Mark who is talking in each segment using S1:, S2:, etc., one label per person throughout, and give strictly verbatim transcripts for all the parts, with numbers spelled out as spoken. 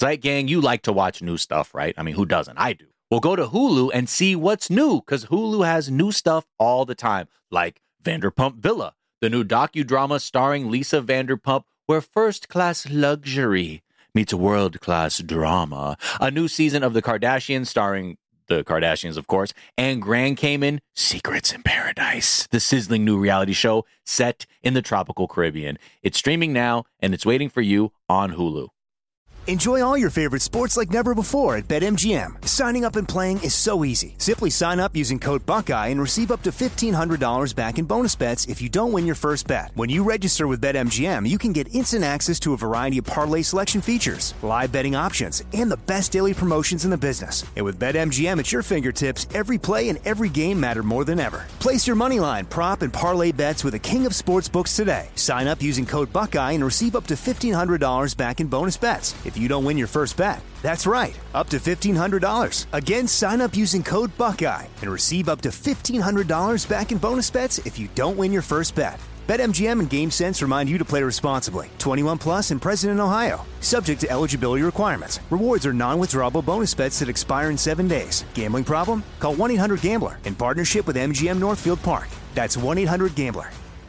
S1: Zeit Gang, you like to watch new stuff, right? I mean, who doesn't? I do. Well, go to Hulu and see what's new, because Hulu has new stuff all the time, like Vanderpump Villa, the new docudrama starring Lisa Vanderpump, where first-class luxury meets world-class drama. A new season of The Kardashians starring the Kardashians, of course, and Grand Cayman, Secrets in Paradise, the sizzling new reality show set in the tropical Caribbean. It's streaming now, and it's waiting for you on Hulu.
S2: Enjoy all your favorite sports like never before at BetMGM. Signing up and playing is so easy. Simply sign up using code Buckeye and receive up to fifteen hundred dollars back in bonus bets if you don't win your first bet. When you register with BetMGM, you can get instant access to a variety of parlay selection features, live betting options, and the best daily promotions in the business. And with BetMGM at your fingertips, every play and every game matter more than ever. Place your moneyline, prop, and parlay bets with the king of sportsbooks today. Sign up using code Buckeye and receive up to fifteen hundred dollars back in bonus bets if you don't win your first bet. That's right, up to fifteen hundred dollars. Again, sign up using code Buckeye and receive up to fifteen hundred dollars back in bonus bets if you don't win your first bet. BetMGM and GameSense remind you to play responsibly. twenty-one plus and present in Ohio. Subject to eligibility requirements. Rewards are non-withdrawable bonus bets that expire in seven days. Gambling problem? Call one eight hundred gambler in partnership with M G M Northfield Park. That's one eight hundred gambler.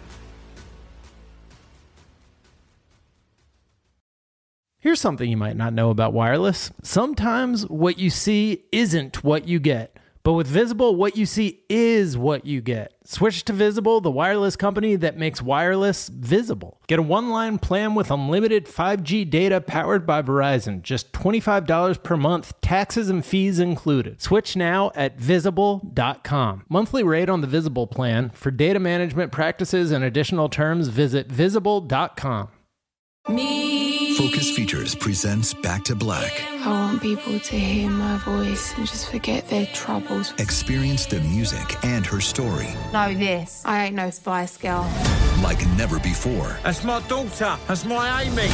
S3: Here's something you might not know about wireless. Sometimes what you see isn't what you get. But with Visible, what you see is what you get. Switch to Visible, the wireless company that makes wireless visible. Get a one-line plan with unlimited five G data powered by Verizon. Just twenty-five dollars per month, taxes and fees included. Switch now at visible dot com. Monthly rate on the Visible plan. For data management practices and additional terms, visit visible dot com.
S4: Me.
S5: Focus Features presents Back to Black.
S4: I want people to hear my voice and just forget their troubles.
S5: Experience the music and her story.
S4: Know this. I ain't no Spice Girl.
S5: Like never before.
S6: That's my daughter. That's my Amy.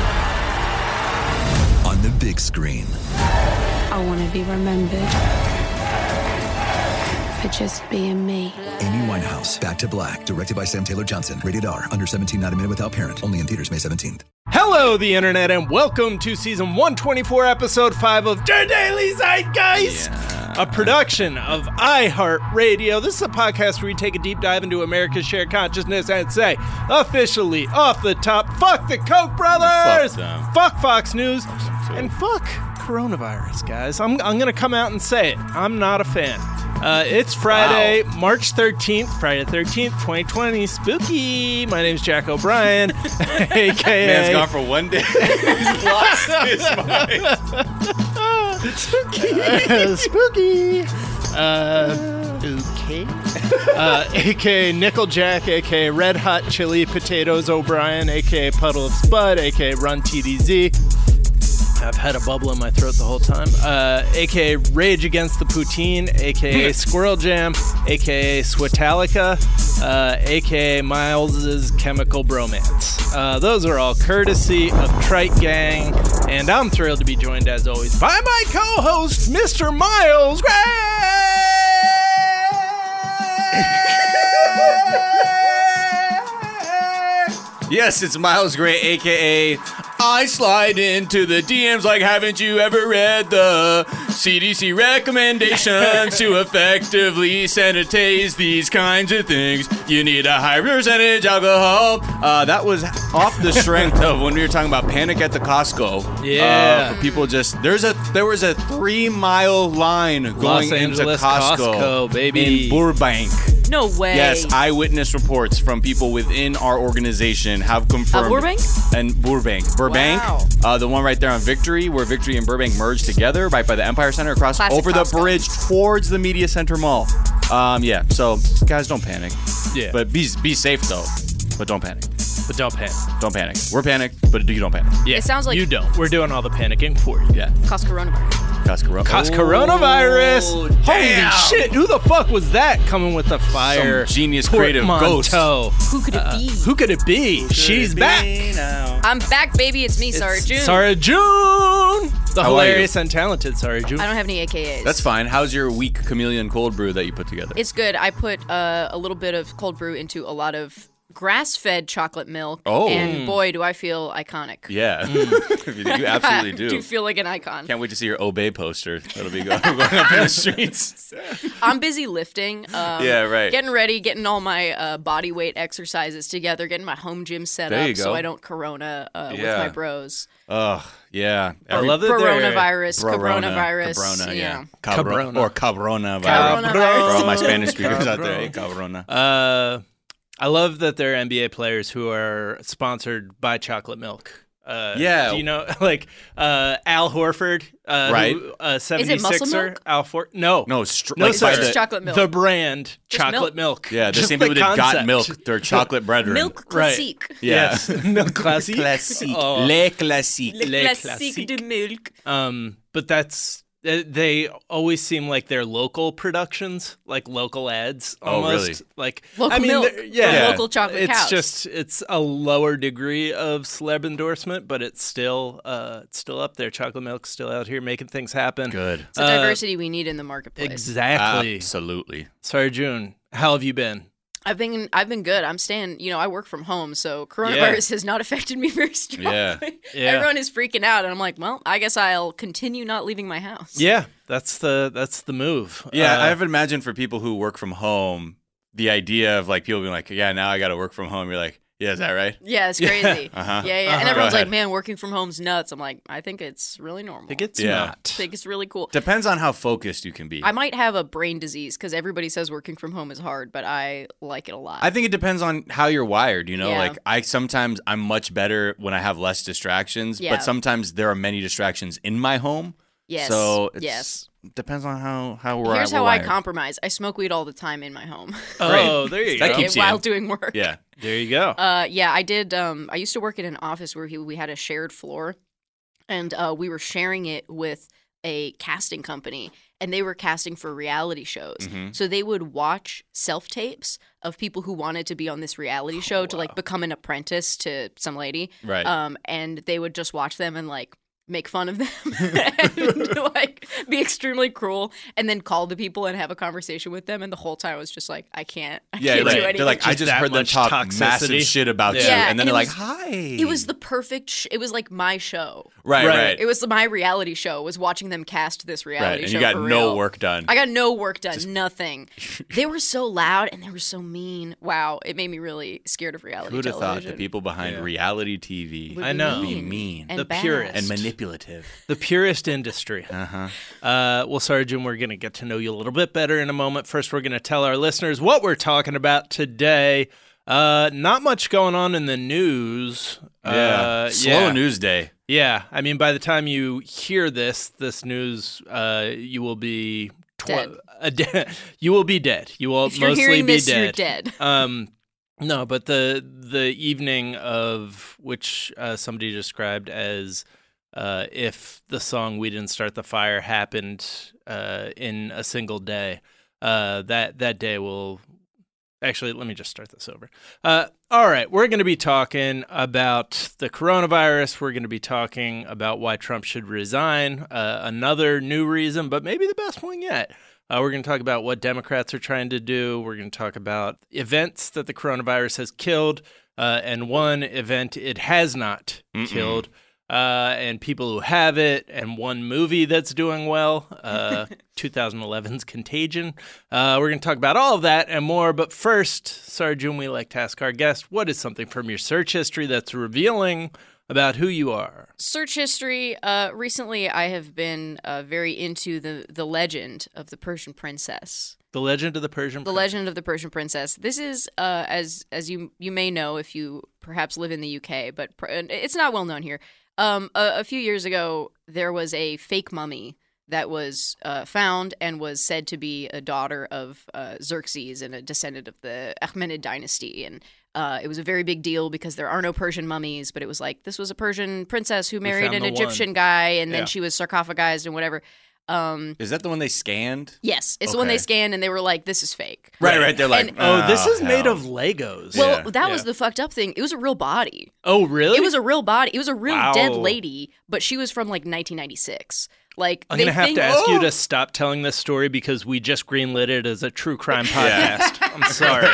S5: On the big screen.
S4: I want to be remembered for just being me.
S5: Amy Winehouse, Back to Black, directed by Sam Taylor Johnson. Rated R, under seventeen, not a minute without parent. Only in theaters May seventeenth.
S3: Hello, the internet, and welcome to season one twenty-four, episode five of Der Daily Zeitgeist, yeah. A production of iHeartRadio. This is a podcast where we take a deep dive into America's shared consciousness and say, officially, off the top, fuck the Koch brothers,
S1: fuck,
S3: fuck Fox News, and fuck coronavirus, guys. I'm, I'm going to come out and say it. I'm not a fan. Uh, it's Friday, wow. March thirteenth, Friday the thirteenth, twenty twenty. Spooky. My name's Jack O'Brien, a k a.
S1: Man's gone for one day. He's lost his mind.
S3: Spooky. Uh, spooky. Uh, okay. Uh, a k a. Nickeljack, a k a. Red Hot Chili Potatoes O'Brien, a k a. Puddle of Spud, a k a. Run T D Z. I've had a bubble in my throat the whole time. Uh, A K A Rage Against the Poutine, A K A Squirrel Jam, A K A Switalica, uh, A K A Miles's Chemical Bromance. Uh, those are all courtesy of Trite Gang, and I'm thrilled to be joined, as always, by my co-host, Mister Miles Gray!
S1: Yes, it's Miles Gray, a k a. I slide into the D Ms like, haven't you ever read the C D C recommendations to effectively sanitize these kinds of things? You need a high percentage alcohol. Uh, that was off the strength of when we were talking about Panic at the Costco.
S3: Yeah.
S1: Uh, for people just, there's a there was a three mile line going
S3: Los
S1: into
S3: Angeles
S1: Costco,
S3: Costco, baby.
S1: in Burbank.
S7: No way.
S1: Yes, eyewitness reports from people within our organization have confirmed.
S7: Uh, Burbank?
S1: And Burbank. Burbank,
S7: Wow.
S1: uh, the one right there on Victory, where Victory and Burbank merge together, right by the Empire Center, across
S7: Classic
S1: over
S7: Costco.
S1: the bridge towards the Media Center Mall. Um, yeah, so guys, don't panic.
S3: Yeah.
S1: But be be safe though. But don't panic.
S3: But don't panic.
S1: Don't panic. We're panicked, but you don't panic.
S3: Yeah.
S7: It sounds like-
S3: you don't. We're doing all the panicking for you.
S1: Yeah.
S7: Cause coronavirus.
S1: Cause, corona-
S3: Cause
S1: oh,
S3: coronavirus.
S1: damn.
S3: Holy shit. Who the fuck was that coming with the fire?
S1: Some genius creative ghost.
S3: portmanteau?
S7: Who could it
S3: Uh,
S7: be?
S3: who could it be?
S1: Could
S3: She's
S1: it be
S3: back.
S1: now?
S7: I'm back, baby. It's me, Sarah June.
S3: Sarah June. The
S1: How are you?
S3: hilarious and talented Sarah June.
S7: I don't have any A K As.
S1: That's fine. How's your weak chameleon cold brew that you put together?
S7: It's good. I put uh, a little bit of cold brew into a lot of grass-fed chocolate milk.
S1: Oh.
S7: And boy, do I feel iconic.
S1: Yeah, you absolutely
S7: I
S1: do.
S7: do feel like an icon.
S1: Can't wait to see your Obey poster. That'll be going, going up in the streets.
S7: I'm busy lifting. Um,
S1: Yeah, right.
S7: Getting ready, getting all my uh, body weight exercises together, getting my home gym set
S1: There
S7: up
S1: you go.
S7: so I don't corona uh, with
S1: Yeah.
S7: my bros.
S1: Oh, yeah.
S3: I love that they're-
S7: Coronavirus,
S1: Corona,
S7: coronavirus.
S1: Cabrona,
S7: yeah.
S1: yeah. Cabrona.
S3: Cabrona.
S1: Or Cabrona.
S7: Coronavirus.
S1: For all my Spanish speakers out there, hey, Cabrona.
S3: Uh, I love that there are N B A players who are sponsored by chocolate milk. Uh,
S1: Yeah.
S3: Do you know, like uh, Al Horford, uh,
S1: Right.
S3: who, uh,
S7: Muscle
S3: seventy-sixer?
S7: milk?
S3: Al For- No.
S1: No, str-
S3: No,
S1: like
S3: sir.
S1: by
S7: Just
S1: the,
S7: chocolate milk.
S3: The brand,
S7: Just
S3: chocolate milk.
S1: yeah, the
S3: Just
S1: same people that got
S3: concept.
S1: milk. They're chocolate brethren.
S7: Milk
S3: Right.
S7: classique.
S1: Yeah.
S3: Yes. Milk classique.
S1: Classique.
S3: Oh.
S1: Le classique.
S7: Le
S3: Le
S7: classique
S3: classique.
S7: de milk.
S3: Um, but that's they- they always seem like they're local productions, like local ads.
S1: Oh,
S3: Almost.
S1: really?
S3: Like
S7: Local
S3: I mean,
S7: milk
S3: they're-
S7: from
S3: yeah,
S7: local chocolate
S3: it's
S7: cows.
S3: just it's a lower degree of celeb endorsement, but it's still uh, it's still up there. Chocolate milk's still out here making things happen.
S1: Good.
S7: It's a
S3: Uh,
S7: diversity we need in the marketplace.
S3: Exactly.
S1: Absolutely.
S3: Sorry, June. How have you been?
S7: I've been I've been good. I'm staying, you know, I work from home, so coronavirus has not affected me very strongly.
S1: Yeah.
S3: Yeah.
S7: Everyone is freaking out, and I'm like, well, I guess I'll continue not leaving my house.
S3: Yeah, that's the that's the move.
S1: Yeah,
S3: Uh,
S1: I have imagined for people who work from home, the idea of like people being like, yeah, now I got to work from home. You're like, yeah, is that right?
S7: Yeah, it's crazy.
S1: Uh-huh.
S7: Yeah, yeah.
S1: Uh-huh.
S7: And everyone's
S1: Go
S7: like,
S1: ahead.
S7: man, working from home's nuts. I'm like, I think it's really normal.
S3: I think it's
S1: Yeah.
S3: not.
S7: I think it's really cool.
S1: Depends on how focused you can be.
S7: I might have a brain disease because everybody says working from home is hard, but I like it a lot.
S1: I think it depends on how you're wired, you know?
S7: Yeah.
S1: Like I sometimes I'm much better when I have less distractions,
S7: Yeah.
S1: but sometimes there are many distractions in my home.
S7: yes.
S1: So it's
S7: yes.
S1: depends on how how we're
S7: Here's
S1: we're
S7: how I
S1: wired.
S7: compromise. I smoke weed all the time in my home.
S3: Oh, there you
S1: That
S3: go.
S1: keeps you
S7: while
S1: in.
S7: doing work.
S1: Yeah.
S3: There you go.
S7: Uh, yeah, I did. Um, I used to work in an office where he, we had a shared floor, and uh, we were sharing it with a casting company, and they were casting for reality shows.
S1: Mm-hmm.
S7: So they would watch self tapes of people who wanted to be on this reality show to like become an apprentice to some lady.
S1: Right.
S7: Um, and they would just watch them and like make fun of them and like be extremely cruel, and then call the people and have a conversation with them. And the whole time I was just like, I can't. I
S1: Yeah,
S7: can't
S1: like,
S7: do anything.
S1: they're like, I
S3: Just
S1: just
S3: that
S1: heard them
S3: much
S1: talk
S3: toxicity.
S1: massive shit about you,
S3: Yeah.
S1: and then
S7: and
S1: they're
S7: it
S1: like,
S7: was-
S1: "Hi."
S7: It was the perfect. Sh- it was like my show.
S1: right,
S3: Right.
S1: right,
S7: It was my reality show. Was watching them cast this
S1: right,
S7: reality
S1: and
S7: show.
S1: you got
S7: for
S1: no
S7: real.
S1: work done.
S7: I got no work done. Nothing. They were so loud and they were so mean. Wow, it made me really scared of reality
S1: Who'd have thought
S7: television.
S1: the people behind
S3: Yeah.
S1: reality T V
S7: Would
S3: I
S7: be
S3: know.
S1: be
S7: mean
S1: mean
S7: and
S3: The
S7: bad.
S3: purist.
S1: and manipulative?
S3: The purest industry.
S1: Uh-huh.
S3: Uh, well, Sergeant, we're going to get to know you a little bit better in a moment. First, we're going to tell our listeners what we're talking about today. Uh, not much going on in the news.
S1: Yeah.
S3: Uh,
S1: Slow
S3: yeah.
S1: news day.
S3: Yeah. I mean, by the time you hear this, this news, uh, you will be tw-
S7: Dead.
S3: uh, de- you will be dead. You will
S7: If you're
S3: mostly
S7: hearing
S3: be
S7: this,
S3: dead.
S7: you're dead.
S3: Um, no, but the the evening of which uh, somebody described as uh, if the song "We Didn't Start the Fire" happened uh, in a single day, uh, that that day will. Actually, let me just start this over. Uh, all right, we're going to be talking about the coronavirus. We're going to be talking about why Trump should resign. Uh, another new reason, but maybe the best one yet. Uh, we're going to talk about what Democrats are trying to do. We're going to talk about events that the coronavirus has killed, uh, and one event it has not
S1: Mm-mm.
S3: killed, uh, and people who have it, and one movie that's doing well, uh, twenty eleven's Contagion. Uh, we're going to talk about all of that and more. But first, Sergeant, we like to ask our guest, what is something from your search history that's revealing about who you are?
S7: Search history. Uh, recently, I have been uh, very into the the legend of the Persian princess.
S3: The Legend of the Persian
S7: The
S3: Prince.
S7: Legend of the Persian Princess. This is, uh, as as you you may know if you perhaps live in the U K, but pr- it's not well known here. Um, a, a few years ago, there was a fake mummy that was uh, found and was said to be a daughter of uh, Xerxes and a descendant of the Achaemenid dynasty. And uh, it was a very big deal because there are no Persian mummies, but it was like this was a Persian princess who married
S3: found
S7: an
S3: the
S7: Egyptian
S3: one.
S7: guy, and then
S3: Yeah.
S7: she was sarcophagized and whatever. Um,
S1: Is that the one they scanned?
S7: yes, it's the one
S1: Okay.
S7: they scanned, and they were like, "This is fake."
S1: Right, right. They're like,
S7: And-
S3: Oh, this is
S1: hell.
S3: made of Legos.
S7: Well,
S1: Yeah.
S7: that was
S3: Yeah.
S7: the fucked up thing. It was a real body.
S3: Oh, really?
S7: It was a real body. It was a real
S3: Wow.
S7: dead lady, but she was from like nineteen ninety-six. Like
S3: I'm
S7: they
S3: gonna have
S7: think,
S3: to ask
S7: oh!
S3: you to stop telling this story because we just greenlit it as a true crime podcast. I'm sorry.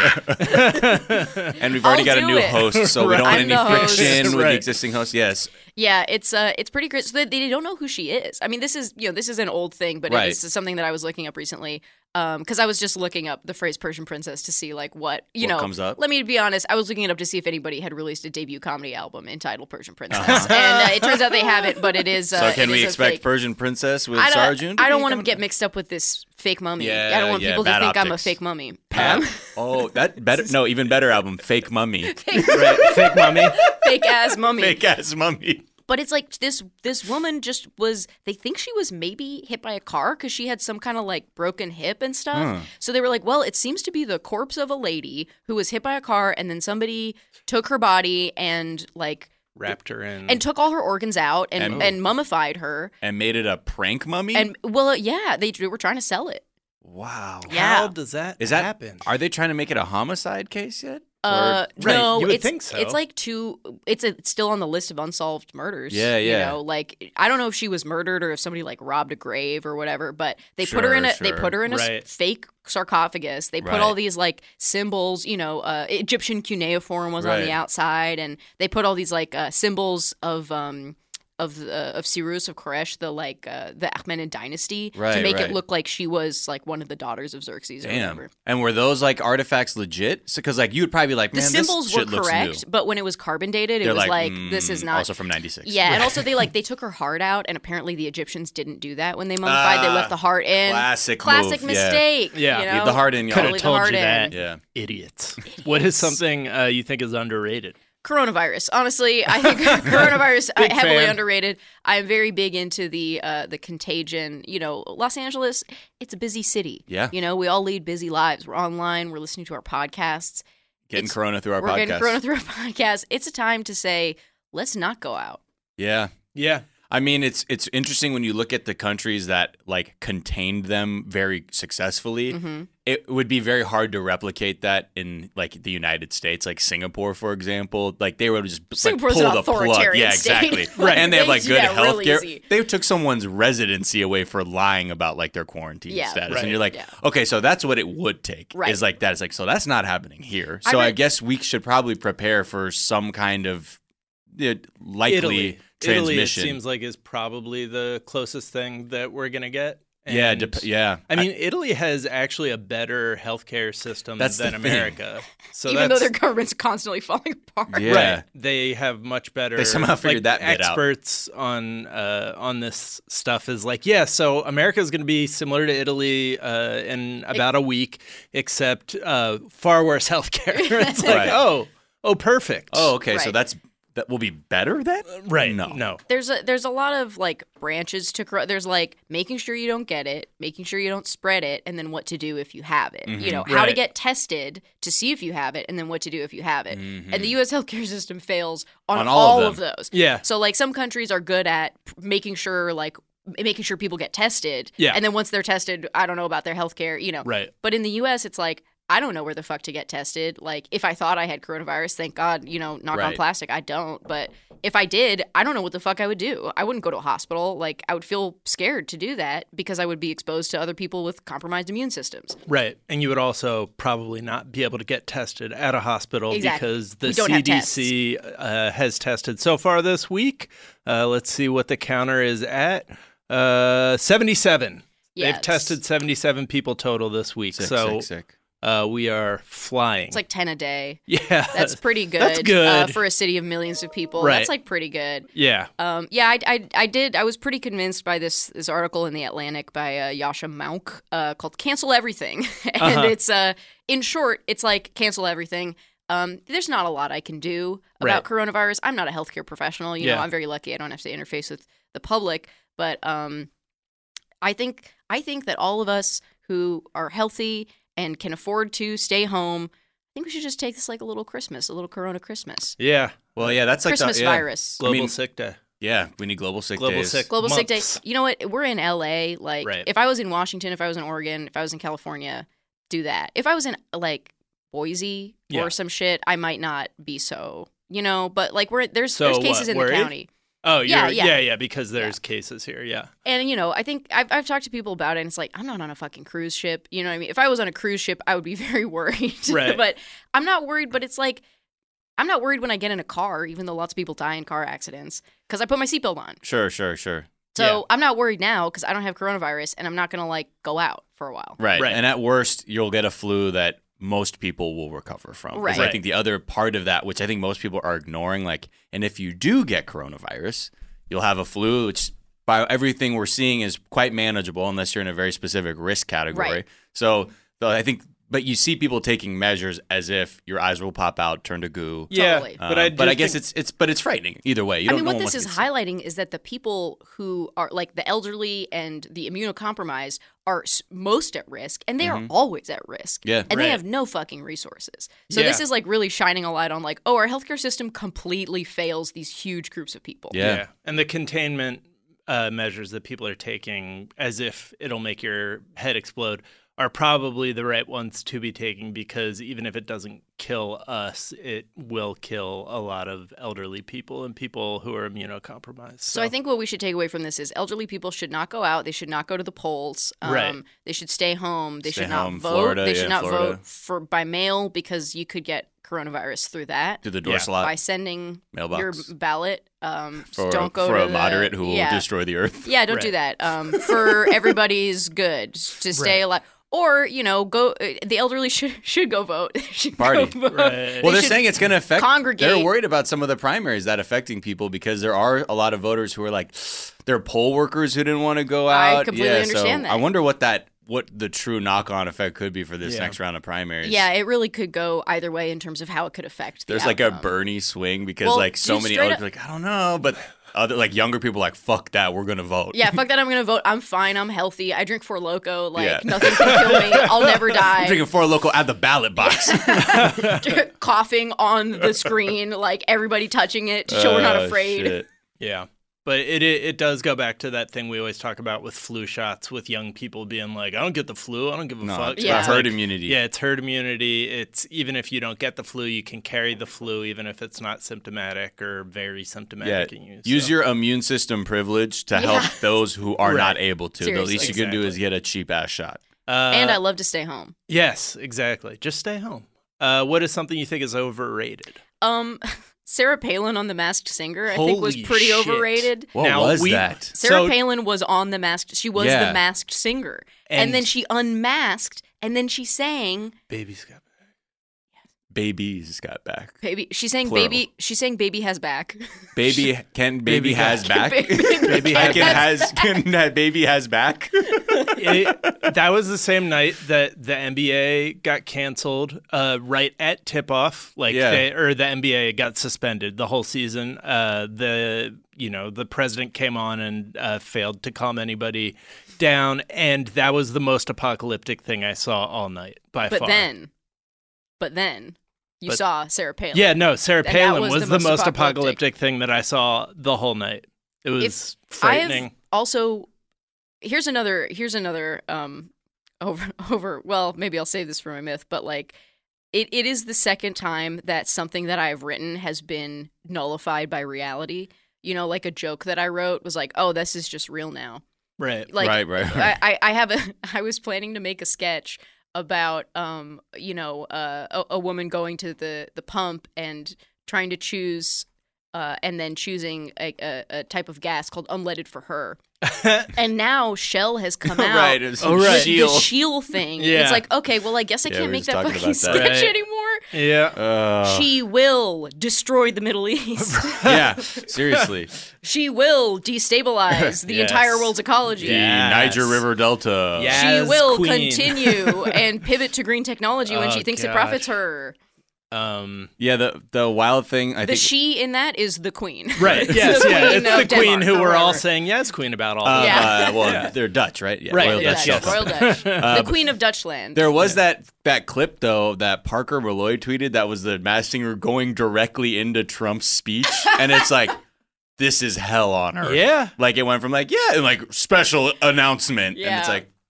S1: And we've already
S7: I'll
S1: got a
S7: do
S1: new
S7: it.
S1: host, so we don't want
S7: I'm
S1: any
S7: the host.
S1: friction with
S3: Right.
S1: the existing host. Yes.
S7: Yeah, it's uh, it's pretty great. So they, they don't know who she is. I mean, this is you know this is an old thing, but
S1: Right.
S7: it's something that I was looking up recently. Um, because I was just looking up the phrase Persian princess to see like what you
S1: What
S7: know
S1: comes up?
S7: Let me be honest. I was looking it up to see if anybody had released a debut comedy album entitled Persian Princess, and uh, it turns out they haven't. But it is. Uh,
S1: So can
S7: it
S1: we
S7: is a
S1: expect
S7: fake.
S1: Persian Princess with
S7: I don't,
S1: Sargent?
S7: I don't want to get mixed up with this fake mummy.
S1: Yeah,
S7: I don't want
S1: yeah,
S7: people to
S1: bad
S7: think I'm a
S1: optics.
S7: fake mummy.
S1: Pat-
S7: Um,
S1: Oh, that better. No, even better album, Fake Mummy.
S3: Right. Fake mummy.
S7: fake ass mummy.
S1: Fake ass mummy.
S7: But it's like this this woman just was, they think she was maybe hit by a car because she had some kind of like broken hip and stuff. So they were like, well, it seems to be the corpse of a lady who was hit by a car and then somebody took her body and like
S3: Wrapped her in.
S7: and took all her organs out and,
S1: And-
S7: and mummified her.
S1: And made it a prank mummy?
S7: And well, yeah, they were trying to sell it.
S1: wow.
S7: Yeah.
S3: How does that
S1: Is that
S3: happen?
S1: Are they trying to make it a homicide case yet?
S7: Uh,
S1: Or-
S3: Right,
S7: no,
S3: you would
S7: it's,
S3: think so.
S7: It's like two. It's, a, it's still on the list of unsolved murders.
S1: Yeah, yeah.
S7: You know, like I don't know if she was murdered or if somebody like robbed a grave or whatever. But they put her
S1: Sure,
S7: in a. They
S1: sure.
S7: put her in a s-
S3: Right.
S7: fake sarcophagus. They put
S1: Right.
S7: all these like symbols. You know, uh, Egyptian cuneiform was on
S1: Right.
S7: the outside, and they put all these like uh, symbols of. Um, of uh, of Cyrus of Koresh, the like uh, the Achaemenid dynasty, to
S1: Right,
S7: make
S1: right.
S7: it look like she was like one of the daughters of Xerxes or
S1: Damn.
S7: whatever.
S1: And were those like artifacts legit? Because like you would probably be like,
S7: The
S1: man,
S7: symbols
S1: this
S7: were
S1: shit looks
S7: correct,
S1: new.
S7: but when it was carbon dated, it
S1: They're
S7: was
S1: like,
S7: like, this is
S1: mm,
S7: not
S1: also from ninety-six.
S7: Yeah, and also they like they took her heart out, and apparently the Egyptians didn't do that when they mummified. they
S1: Ah,
S7: left the heart in.
S1: classic
S7: classic
S1: move, yeah.
S7: mistake.
S3: Yeah.
S7: you
S3: Leave
S7: know?
S1: the heart in, y'all.
S3: Could
S7: Don't
S3: have
S7: leave the
S3: told
S7: heart
S3: you
S7: in.
S3: that.
S1: Yeah.
S3: Idiots. What is something uh, you think is underrated?
S7: Coronavirus. Honestly, I think coronavirus uh,
S3: Big
S7: heavily
S3: fan.
S7: underrated. I am very big into the uh, the contagion. You know, Los Angeles, it's a busy city.
S1: Yeah.
S7: You know, we all lead busy lives. We're online. We're listening to our podcasts.
S1: Getting
S7: It's-
S1: corona through our
S7: we're
S1: podcast.
S7: getting corona through our podcast. It's a time to say, let's not go out.
S1: Yeah.
S3: Yeah.
S1: I mean, it's it's interesting when you look at the countries that like contained them very successfully.
S7: Mm-hmm.
S1: It would be very hard to replicate that in like the United States, like Singapore, for example. Like they would just like,
S7: Singapore's
S1: pull
S7: an
S1: the plug.
S7: authoritarian
S1: Yeah,
S7: state.
S1: exactly.
S7: Like,
S1: And they have
S7: they
S1: like
S7: do
S1: good
S7: that
S1: health
S7: real
S1: care.
S7: easy.
S1: They took someone's residency away for lying about like their quarantine
S7: Yeah,
S1: status,
S3: right.
S1: and you're like,
S7: Yeah.
S1: okay, so that's what it would take.
S7: Right.
S1: Is like that. It's like so that's not happening here.
S7: I
S1: So I,
S7: read-
S1: guess we should probably prepare for some kind of uh, likely
S3: Italy.
S1: transmission.
S3: Italy, it seems like, is probably the closest thing that we're going to get.
S1: yeah,
S3: And,
S1: dep- yeah.
S3: I mean, Italy has actually a better healthcare system
S1: That's
S3: than
S1: the thing.
S3: America. So
S7: Even though
S3: that's,
S7: their government's constantly falling apart.
S1: Yeah.
S3: Right. They have much better.
S1: They somehow figured
S3: like,
S1: that bit out.
S3: Experts on uh, on this stuff is like, yeah, so America is going to be similar to Italy uh, in about a week, except uh, far worse healthcare. It's like,
S1: Right.
S3: oh, oh, perfect.
S1: Oh, okay. So
S7: Right.
S1: that's that will be better then?
S3: right.
S1: No.
S3: no.
S7: There's a there's a lot of like branches to cor- there's like making sure you don't get it, making sure you don't spread it, and then what to do if you have it. You know, how to
S3: Right.
S7: get tested to see if you have it, and then what to do if you have it. And the U S healthcare system fails on,
S1: On all of
S7: of,
S1: them.
S7: those.
S3: Yeah.
S7: So like some countries are good at p- making sure like making sure people get tested.
S3: Yeah.
S7: And then once they're tested, I don't know about their healthcare, you know.
S3: Right.
S7: But in the U S it's like I don't know where the fuck to get tested. Like, if I thought I had coronavirus, thank God, you know, knock on
S1: Right.
S7: plastic, I don't. But if I did, I don't know what the fuck I would do. I wouldn't go to a hospital. Like, I would feel scared to do that because I would be exposed to other people with compromised immune systems.
S3: Right. And you would also probably not be able to get tested at a hospital
S7: Exactly.
S3: because the
S7: We don't have
S3: C D C uh, has tested so far this week. Uh, let's see what the counter is at. Uh, seventy-seven.
S7: Yeah,
S3: They've
S7: it's-
S3: tested seventy-seven people total this week.
S1: Sick,
S3: so
S1: sick, sick.
S3: Uh, we are flying.
S7: It's like ten a day.
S3: yeah.
S7: That's pretty good.
S3: That's good.
S7: Uh, for a city of millions of people.
S3: Right.
S7: That's like pretty good.
S3: yeah.
S7: Um, yeah, I, I, I did. I was pretty convinced by this this article in the Atlantic by uh, Yasha Mauk uh, called "Cancel Everything," and
S3: Uh-huh.
S7: it's uh, in short, it's like cancel everything. Um, there's not a lot I can do about coronavirus. I'm not a healthcare professional. You
S3: Yeah.
S7: know, I'm very lucky. I don't have to interface with the public, but um, I think I think that all of us who are healthy and can afford to stay home, I think we should just take this like a little Christmas, a little Corona Christmas,
S3: Yeah.
S1: Well, yeah, that's like
S7: Christmas
S1: the, yeah.
S7: virus.
S3: Global
S1: mean,
S3: sick day.
S1: Yeah, we need global sick
S3: Global
S1: days.
S3: sick.
S7: Global Sick Day.
S3: months.
S7: You know what? We're in L A. Like,
S3: Right.
S7: if I was in Washington, if I was in Oregon, if I was in California, do that. If I was in like Boise
S3: Yeah.
S7: or some shit, I might not be so. You know, but like we're there's
S3: So
S7: there's cases
S3: what,
S7: in
S3: worried?
S7: the county.
S3: Oh, you're,
S7: Yeah,
S3: yeah,
S7: yeah.
S3: yeah, because there's cases here, yeah.
S7: And, you know, I think I've, I've talked to people about it, and it's like, I'm not on a fucking cruise ship. You know what I mean? If I was on a cruise ship, I would be very worried.
S3: Right.
S7: But I'm not worried, but it's like, I'm not worried when I get in a car, even though lots of people die in car accidents, because I put my seatbelt on.
S1: Sure, sure, sure.
S7: So
S3: Yeah.
S7: I'm not worried now because I don't have coronavirus, and I'm not going to, like, go out for a while.
S1: Right.
S3: Right.
S1: And at worst, you'll get a flu that most people will recover from. 'Cause
S7: Right.
S1: I think the other part of that, which I think most people are ignoring, like, and if you do get coronavirus, you'll have a flu, which by everything we're seeing is quite manageable unless you're in a very specific risk category.
S7: Right.
S1: So, so I think, but you see people taking measures as if your eyes will pop out, turn to goo.
S3: Yeah,
S7: Totally.
S3: but
S1: Um,
S3: I,
S1: but
S3: do
S1: I guess
S3: think-
S1: it's it's but it's frightening either way. You
S7: I
S1: don't
S7: mean,
S1: know
S7: what this
S1: what's
S7: is
S1: gonna-
S7: highlighting is that the people who are like the elderly and the immunocompromised are s- most at risk, and they are always at risk.
S1: Yeah.
S7: And they
S3: Right.
S7: have no fucking resources. So this
S3: Yeah.
S7: is like really shining a light on like, oh, our healthcare system completely fails these huge groups of people.
S1: Yeah.
S3: And the containment uh, measures that people are taking as if it'll make your head explode are probably the right ones to be taking, because even if it doesn't kill us, it will kill a lot of elderly people and people who are immunocompromised.
S7: So I think what we should take away from this is elderly people should not go out. They should not go to the polls. Um,
S3: Right.
S7: They should stay home. They
S1: Stay
S7: should not
S1: home.
S7: vote.
S1: Florida,
S7: they
S1: yeah,
S7: should not
S1: Florida.
S7: vote for by mail because you could get coronavirus through that.
S1: Do the door
S3: Yeah.
S1: slot
S7: By sending
S1: mailbox
S7: your ballot. Um,
S1: for,
S7: don't go
S1: for
S7: to
S1: a
S7: the-
S1: moderate who will
S7: yeah.
S1: destroy the earth.
S7: Yeah, don't do
S3: Right.
S7: that. Um, for everybody's good to stay
S3: Right.
S7: alive. Or, you know, go. Uh, the elderly should should go vote. They should
S1: Party.
S7: Go vote.
S3: Right.
S1: Well,
S7: They
S1: they're
S7: should
S1: saying it's going to affect.
S7: congregate.
S1: They're worried about some of the primaries that affecting people because there are a lot of voters who are like, they're poll workers who didn't want to go
S7: I
S1: out.
S7: completely
S1: yeah,
S7: understand
S1: so
S7: that.
S1: I wonder what that what the true knock on effect could be for this
S3: Yeah.
S1: next round of primaries.
S7: Yeah, it really could go either way in terms of how it could affect. The
S1: There's like a
S7: outcome.
S1: Bernie swing because
S7: Well,
S1: like so
S7: dude,
S1: many
S7: straight
S1: other
S7: up-
S1: like I don't know, but other like younger people are like fuck that, we're gonna vote.
S7: Yeah, fuck that. I'm gonna vote. I'm fine. I'm healthy. I drink Four Loco. Like
S1: Yeah.
S7: nothing can kill me. I'll never
S1: I'm
S7: die.
S1: drinking Four Loco at the ballot box.
S7: Coughing on the screen, like everybody touching it to show we're not
S1: Oh,
S7: afraid.
S1: shit.
S3: Yeah. But it, it it does go back to that thing we always talk about with flu shots, with young people being like, I don't get the flu. I don't give a
S1: No,
S3: fuck.
S1: it's
S7: Yeah.
S1: about herd
S3: like-
S1: immunity.
S3: Yeah, it's herd immunity. It's even if you don't get the flu, you can carry the flu, even if it's not symptomatic or very
S1: Yeah,
S3: symptomatic in you.
S1: use
S3: So-
S1: your immune system privilege to help those who are
S3: Right.
S1: not able to. The least
S7: Seriously.
S1: you can do is
S3: Exactly.
S1: get a cheap ass shot.
S3: Uh,
S7: And I love to stay home.
S3: yes, exactly. Just stay home. Uh, what is something you think is overrated?
S7: Um, Sarah Palin on The Masked Singer, I think, was
S3: Holy
S7: pretty
S3: shit.
S7: overrated.
S1: What
S3: Now,
S1: was
S3: we-
S1: that?
S7: Sarah
S3: So-
S7: Palin was on The Masked. She was
S1: Yeah.
S7: the Masked Singer, and,
S3: And-
S7: then she unmasked, and then she sang
S3: Baby's got
S1: Babies got back.
S7: "Baby." She sang
S1: Plural.
S7: "Baby." She sang "Baby Has Back."
S1: Baby can baby,
S3: Baby
S1: has
S3: got-
S1: back.
S7: Baby-
S3: Baby
S1: I
S3: has
S1: can has can that baby has back.
S3: it, that was the same night that the N B A got canceled, uh, right at tip off. Like,
S1: Yeah.
S3: they, or the N B A got suspended the whole season. Uh, the you know the president came on and uh, failed to calm anybody down, and that was the most apocalyptic thing I saw all night by
S7: But
S3: far.
S7: then, but then you
S3: But-
S7: saw Sarah Palin.
S3: yeah, no, Sarah
S7: And that
S3: Palin
S7: was
S3: was,
S7: the
S3: the,
S7: most
S3: most
S7: apocalyptic.
S3: apocalyptic thing that I saw the whole night. It was
S7: If I
S3: frightening.
S7: have also, here's another, here's another, um, over, over. Well, maybe I'll save this for my myth, but like, it, it is the second time that something that I've written has been nullified by reality. You know, like a joke that I wrote was like, oh, this is just real now.
S3: Right.
S7: Like,
S1: Right, right, right.
S7: I, I, I have a, I was planning to make a sketch about, um, you know, uh, a, a woman going to the, the pump and trying to choose, uh, and then choosing a, a, a type of gas called unleaded for her. And now Shell has come out
S1: Right, it was
S3: Oh,
S7: with
S3: right.
S7: the
S1: Shield.
S7: Shield thing.
S3: Yeah.
S7: It's like, okay, well, I guess I
S1: Yeah,
S7: can't
S1: we
S7: make
S1: was
S7: that
S1: talking
S7: fucking
S1: about
S7: sketch
S1: that.
S3: Right.
S7: anymore.
S3: Yeah.
S1: Uh,
S7: She will destroy the Middle East.
S1: yeah, seriously.
S7: She will destabilize the
S3: Yes.
S7: entire world's ecology.
S1: The
S3: Yes.
S1: Niger River Delta.
S3: Yeah.
S7: She
S3: Yes,
S7: will
S3: queen.
S7: continue and pivot to green technology when
S3: Oh,
S7: she thinks it
S3: gosh.
S7: profits her.
S3: Um.
S1: Yeah, the the wild thing I
S7: The
S1: think
S7: she in that is the queen.
S3: Right.
S7: It's
S3: Yes.
S7: the
S3: yeah.
S7: queen
S3: It's
S7: of
S3: the queen
S7: Denmark
S3: who
S7: or
S3: we're all
S7: whatever.
S3: saying yes, queen about all.
S1: uh,
S3: of
S7: Yeah.
S1: uh, well,
S3: Yeah.
S1: they're Dutch, right? Yeah,
S3: Right,
S1: Royal
S3: yes,
S1: Dutch
S3: yes.
S1: Shell
S7: Royal
S1: Company.
S7: Dutch.
S1: Uh,
S7: the queen of Dutchland.
S1: There was that that clip though that Parker Malloy tweeted that was the Masked Singer going directly into Trump's speech, and it's like, this is hell on earth.
S3: Yeah.
S1: Like it went from like yeah, and like special announcement, and
S7: Yeah.
S1: it's like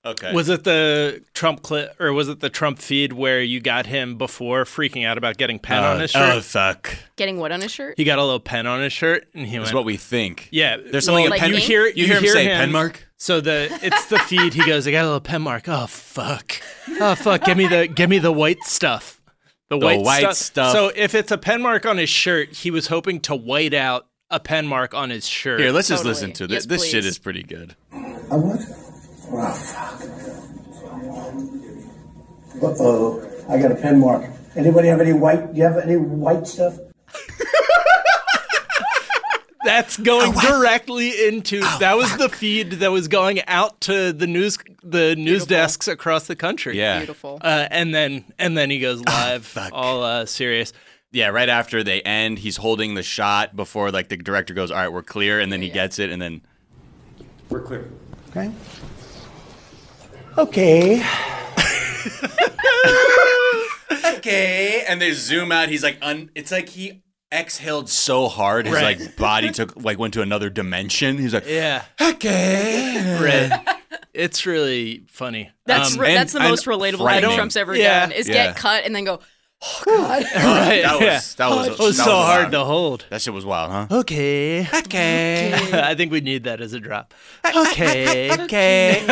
S1: Okay.
S3: Was it the Trump clip, or was it the Trump feed where you got him before freaking out about getting pen
S1: uh,
S3: on his shirt?
S1: Oh, fuck.
S7: Getting what on his shirt?
S3: He got a little pen on his shirt, and he
S1: That's
S3: went.
S1: what we think.
S3: Yeah,
S1: There's something
S3: well,
S1: a
S7: like
S1: pen.
S7: you
S3: hear
S1: you hear him say pen mark.
S3: So the it's the feed. He goes, I got a little pen mark. Oh fuck. Oh fuck. Give me the give me the white stuff. The,
S1: The
S3: white,
S1: white
S3: stuff.
S1: stuff.
S3: So if it's a pen mark on his shirt, he was hoping to white out a pen mark on his shirt.
S1: Here, let's just
S7: Totally.
S1: listen to this.
S7: Yes,
S1: this shit
S7: please.
S1: is pretty good.
S8: I what? Oh, fuck. Uh-oh. I got a pen mark. Anybody have any white? Do you have any white stuff?
S3: That's going directly into that was the feed that was going out to the news the news
S7: Beautiful.
S3: desks across the country.
S1: Yeah.
S7: Beautiful.
S3: Uh, and then and then he goes live,
S1: fuck.
S3: all uh, serious.
S1: Yeah, right after they end, he's holding the shot before like the director goes, "All right, we're clear," and then he gets it, and then
S8: We're clear. Okay. Okay.
S1: okay, and they zoom out. He's like, un- it's like he exhaled so hard, his
S3: Right.
S1: like body took like went to another dimension. He's like,
S3: Yeah.
S1: okay,
S3: Right. It's really funny.
S7: That's
S3: Um,
S7: re-
S1: and-
S7: that's the
S1: and
S7: most relatable thing
S1: frightening.
S7: Trump's ever
S3: Yeah.
S7: done is
S1: Yeah.
S7: get cut and then go,
S3: right.
S1: that was
S3: yeah.
S1: that was,
S3: It was
S1: that
S3: so
S1: was
S3: hard
S1: wild.
S3: to hold.
S1: That shit was wild, huh?
S3: Okay.
S1: Okay,
S3: I think we need that as a drop. Okay.
S1: okay.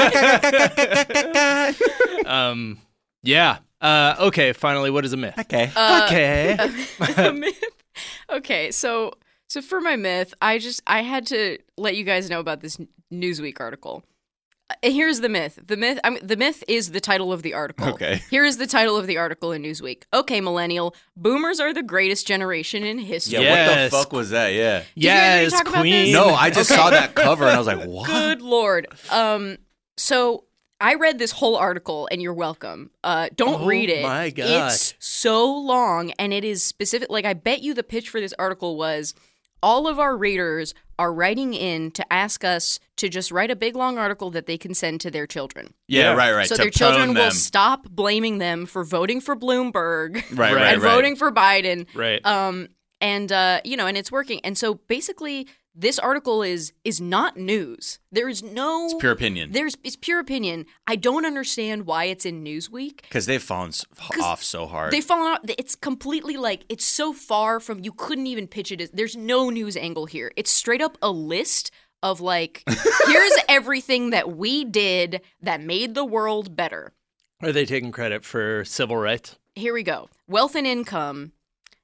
S3: um. Yeah. Uh. Okay. Finally, what is a myth?
S1: Okay.
S3: Okay.
S7: a myth. Okay, so so for my myth, I just I had to let you guys know about this Newsweek article. Uh, Here's the myth. The myth. I mean, the myth is the title of the article.
S1: Okay.
S7: Here is the title of the article in Newsweek. Okay, millennial, boomers are the greatest generation in history.
S1: Yeah, what
S3: Yes.
S1: the fuck was that? Yeah.
S7: you guys already
S3: Yes,
S7: talk about
S3: Queen.
S7: this?
S1: No, I just saw that cover and I was like, what?
S7: Good lord. Um. So I read this whole article, and you're welcome. Uh, don't
S3: Oh
S7: read it.
S3: my God.
S7: It's so long, and it is specific. Like, I bet you the pitch for this article was all of our readers are writing in to ask us to just write a big long article that they can send to their children.
S1: Yeah,
S3: Yeah.
S1: right, right.
S7: So
S1: to
S7: their children
S1: prone
S7: will
S1: them.
S7: stop blaming them for voting for Bloomberg
S1: Right, right,
S7: and
S1: right.
S7: voting for Biden.
S3: Right.
S7: Um, and uh, you know, and it's working. And so basically, this article is is not news. There is no
S1: It's pure opinion.
S7: There's it's pure opinion. I don't understand why it's in Newsweek.
S1: Because they've fallen s- off so hard.
S7: They've fallen out. It's completely like it's so far from. You couldn't even pitch it as. There's no news angle here. It's straight up a list of like, here's everything that we did that made the world better.
S3: Are they taking credit for civil rights?
S7: Here we go. Wealth and income.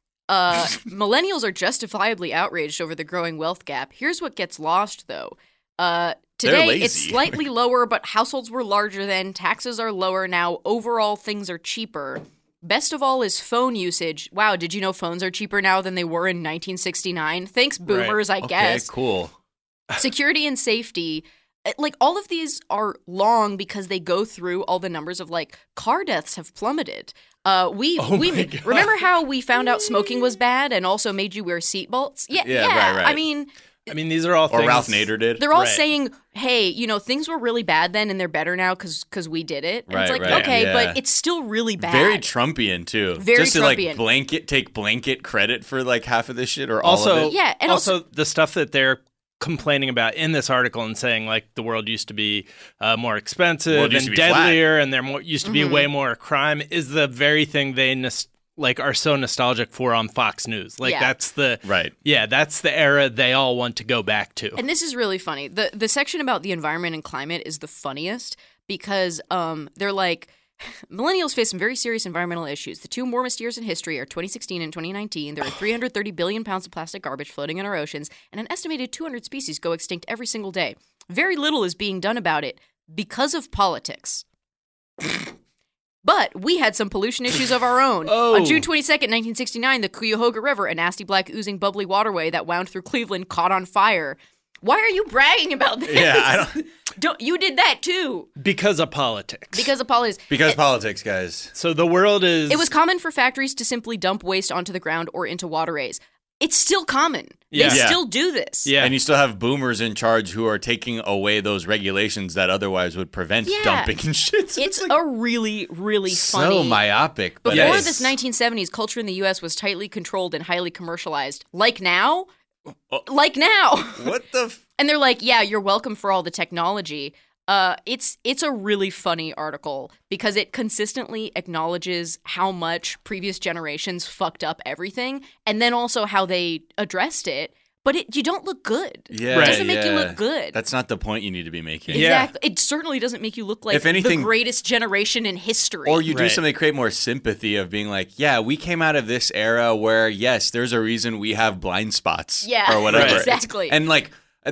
S7: Uh, millennials are justifiably outraged over the growing wealth gap. Here's what gets lost, though. Uh,
S1: They're
S7: today,
S1: lazy.
S7: it's slightly lower, but households were larger then. Taxes are lower now. Overall, things are cheaper. Best of all is phone usage. Wow, did you know phones are cheaper now than they were in nineteen sixty-nine? Thanks, boomers, I
S1: okay,
S7: guess.
S1: cool.
S7: Security and safety. uh, Like, all of these are long because they go through all the numbers of, like, car deaths have plummeted. Uh, we
S3: Oh
S7: we
S3: my God.
S7: remember how we found out smoking was bad and also made you wear seatbelts? Yeah,
S1: Yeah,
S7: yeah.
S1: right, right.
S7: I mean,
S3: I mean, these are all
S1: Or
S3: things.
S1: Ralph Nader did.
S7: they're all
S3: Right.
S7: saying, "Hey, you know, things were really bad then, and they're better now because because we did it." And
S1: Right,
S7: it's like,
S1: right,
S7: okay,
S1: yeah.
S7: but it's still really bad.
S1: Very Trumpian too.
S7: Very
S1: Just to like
S7: Trumpian.
S1: blanket take blanket credit for like half of this shit or all
S3: Also,
S1: of it.
S7: Yeah, and
S3: also,
S7: also-
S3: the stuff that they're complaining about in this article and saying like the world used to be uh, more expensive
S1: World used
S3: and
S1: to be flat.
S3: deadlier and there more, used to be
S7: Mm-hmm.
S3: way more crime is the very thing they nos- like are so nostalgic for on Fox News. Like
S7: Yeah.
S3: that's the
S1: Right.
S3: Yeah, that's the era they all want to go back to.
S7: And this is really funny. The the section about the environment and climate is the funniest because um they're like millennials face some very serious environmental issues. The two warmest years in history are twenty sixteen and twenty nineteen. There are three hundred thirty billion pounds of plastic garbage floating in our oceans, and an estimated two hundred species go extinct every single day. Very little is being done about it because of politics. But we had some pollution issues of our own.
S3: Oh.
S7: On June twenty-second, nineteen sixty-nine, the Cuyahoga River, a nasty black oozing bubbly waterway that wound through Cleveland, caught on fire. Why are you bragging about this?
S1: Yeah, I don't
S7: Don't you did that too
S3: Because of politics.
S7: because of politics.
S1: because
S7: it,
S1: politics, guys.
S3: so the world is
S7: it was common for factories to simply dump waste onto the ground or into waterways. It's still common.
S3: Yeah.
S7: They
S1: Yeah.
S7: still do this.
S3: Yeah.
S1: And you still have boomers in charge who are taking away those regulations that otherwise would prevent
S7: Yeah.
S1: dumping and shit. So
S7: It's
S1: like
S7: a really, really funny.
S1: so myopic. But
S7: Before
S3: Yes.
S7: this nineteen seventies, culture in the U S was tightly controlled and highly commercialized. Like now? Like now.
S1: what the? F-
S7: And they're like, yeah, you're welcome for all the technology. Uh, it's it's a really funny article because it consistently acknowledges how much previous generations fucked up everything, and then also how they addressed it. But it, you don't look good.
S1: Yeah,
S7: it doesn't make
S1: yeah.
S7: you look good.
S1: That's not the point you need to be making.
S7: Exactly. Yeah. It certainly doesn't make you look like
S1: if anything,
S7: the greatest generation in history.
S1: Or you do
S3: right.
S1: something to create more sympathy of being like, yeah, we came out of this era where, yes, there's a reason we have blind spots.
S7: Yeah,
S1: or whatever.
S7: exactly.
S1: It's, and like,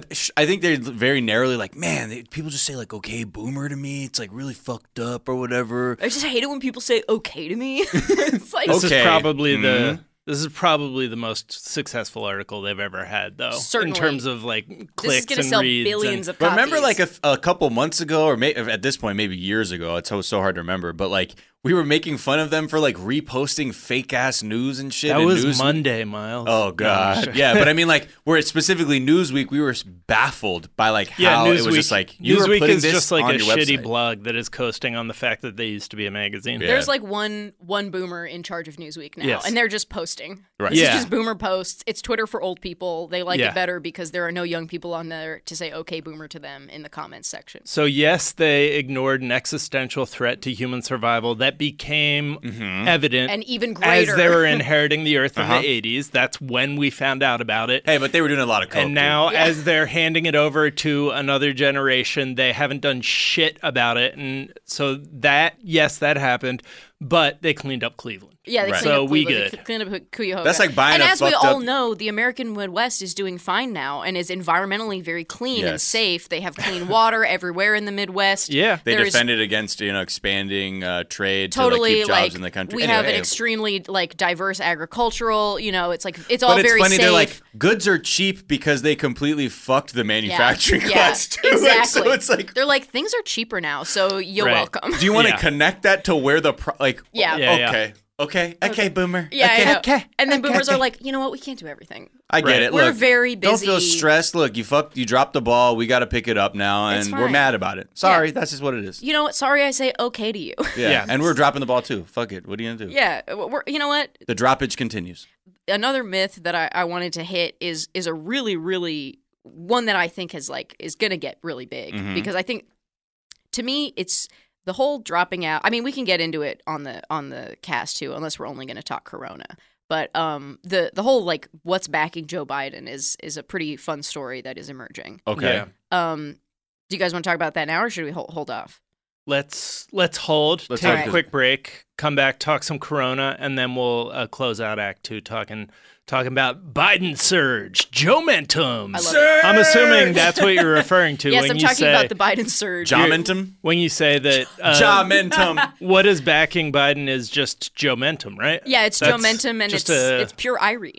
S1: I think they're very narrowly like, man, they, people just say like, okay, boomer to me. It's like really fucked up or whatever.
S7: I just hate it when people say okay to me. It's like,
S3: this
S1: okay.
S3: is probably
S1: mm-hmm.
S3: the this is probably the most successful article they've ever had, though.
S7: Certainly.
S3: In terms of like clicks
S7: this is gonna
S3: and
S7: sell
S3: reads
S7: billions
S3: and,
S7: of copies.
S1: Remember like a, a couple months ago, or may, at this point, maybe years ago, it's so, so hard to remember, but like we were making fun of them for like reposting fake ass news and shit.
S3: That
S1: and
S3: was
S1: news-
S3: Monday, Miles.
S1: Oh god, yeah, but I mean, like, where it's specifically Newsweek, we were baffled by like how
S3: Yeah, Newsweek,
S1: it was just like you
S3: Newsweek
S1: were putting
S3: is
S1: this
S3: just like
S1: on
S3: a
S1: your
S3: shitty
S1: website.
S3: blog that is coasting on the fact that they used to be a magazine.
S1: Yeah.
S7: There's like one one boomer in charge of Newsweek now,
S3: Yes.
S7: and they're just posting.
S1: Right.
S7: This
S3: Yeah.
S7: is just boomer posts. It's Twitter for old people. They like
S3: Yeah.
S7: it better because there are no young people on there to say okay boomer to them in the comments section.
S3: So yes, they ignored an existential threat to human survival that became evident
S7: And even
S3: as
S7: greater.
S3: they were inheriting the earth
S1: Uh-huh.
S3: in the eighties. That's when we found out about it.
S1: Hey, but they were doing a lot of coke.
S3: And now,
S7: Yeah.
S3: as they're handing it over to another generation, they haven't done shit about it. And so that, yes, that happened, but they cleaned up Cleveland.
S7: Yeah, they
S1: Right.
S7: cleaned
S3: So
S7: up
S3: we
S7: Cleveland,
S3: good.
S7: they cleaned up Cuyahoga.
S1: That's like buying
S7: And
S1: a
S7: as we
S1: fucked
S7: all
S1: up-
S7: know, the American Midwest is doing fine now and is environmentally very clean and
S1: Yes.
S7: safe. They have clean water everywhere in the Midwest.
S3: Yeah.
S1: They
S7: There's
S1: defended against you know expanding uh, trade
S7: totally
S1: to like, keep jobs
S7: like
S1: in the country.
S7: we
S1: Anyway,
S7: have an
S1: hey,
S7: extremely like diverse agricultural. You know, it's like it's all
S1: but it's
S7: very
S1: funny.
S7: safe.
S1: They're like goods are cheap because they completely fucked the manufacturing
S7: yeah,
S1: class too.
S7: exactly.
S1: Like, so it's like,
S7: they're like things are cheaper now, so you're
S3: Right.
S7: welcome.
S1: do you want to
S3: Yeah.
S1: connect that to where the pro- like?
S7: Yeah.
S3: Yeah, yeah.
S1: Okay. Okay. Okay. Boomer.
S7: Yeah,
S1: Okay.
S7: I know.
S1: Okay.
S7: And then
S1: okay,
S7: boomers
S1: okay.
S7: are like, you know what? We can't do everything.
S1: I get
S3: Right.
S1: it.
S7: We're
S1: Look,
S7: very
S1: Don't feel
S7: busy.
S1: stressed. Look, you fucked. You dropped the ball. We got to pick it up now,
S7: It's
S1: and we're
S7: fine.
S1: mad about it. Sorry,
S7: Yeah.
S1: that's just what it is.
S7: You know what? Sorry, I say okay to you.
S1: Yeah.
S3: Yeah.
S1: And we're dropping the ball too. Fuck it. What are you gonna do?
S7: yeah, we're, you know what?
S1: The droppage continues.
S7: Another myth that I, I wanted to hit is is a really really one that I think has like is gonna get really big
S1: Mhm.
S7: because I think to me it's the whole dropping out. I mean, we can get into it on the on the cast too, unless we're only going to talk Corona. But um, the the whole like what's backing Joe Biden is is a pretty fun story that is emerging.
S1: Okay.
S3: Yeah.
S7: Um, do you guys want to talk about that now, or should we hold, hold off?
S3: Let's let's hold,
S1: Let's
S3: take
S7: hold.
S3: a quick break, come back, talk some Corona, and then we'll uh, close out Act Two talking talking about Biden surge, Joe-mentum.
S7: I love it.
S3: I'm assuming that's what you're referring to
S7: Yes,
S3: when
S7: I'm
S3: you
S7: talking
S3: say
S7: about the Biden surge.
S1: Jomentum.
S3: when you say that uh,
S1: Jomentum.
S3: what is backing Biden is just Joe-mentum, right?
S7: Yeah, it's
S3: That's
S7: Joe-mentum, and
S3: just
S7: it's
S3: a-
S7: it's pure Irie.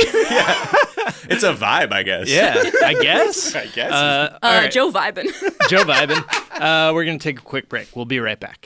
S1: It's a vibe, I guess.
S3: Yeah, I guess.
S1: I guess.
S3: Uh, all
S7: Uh,
S3: right.
S7: Joe Vibin.
S3: Joe Vibin. Uh, we're going to take a quick break. We'll be right back.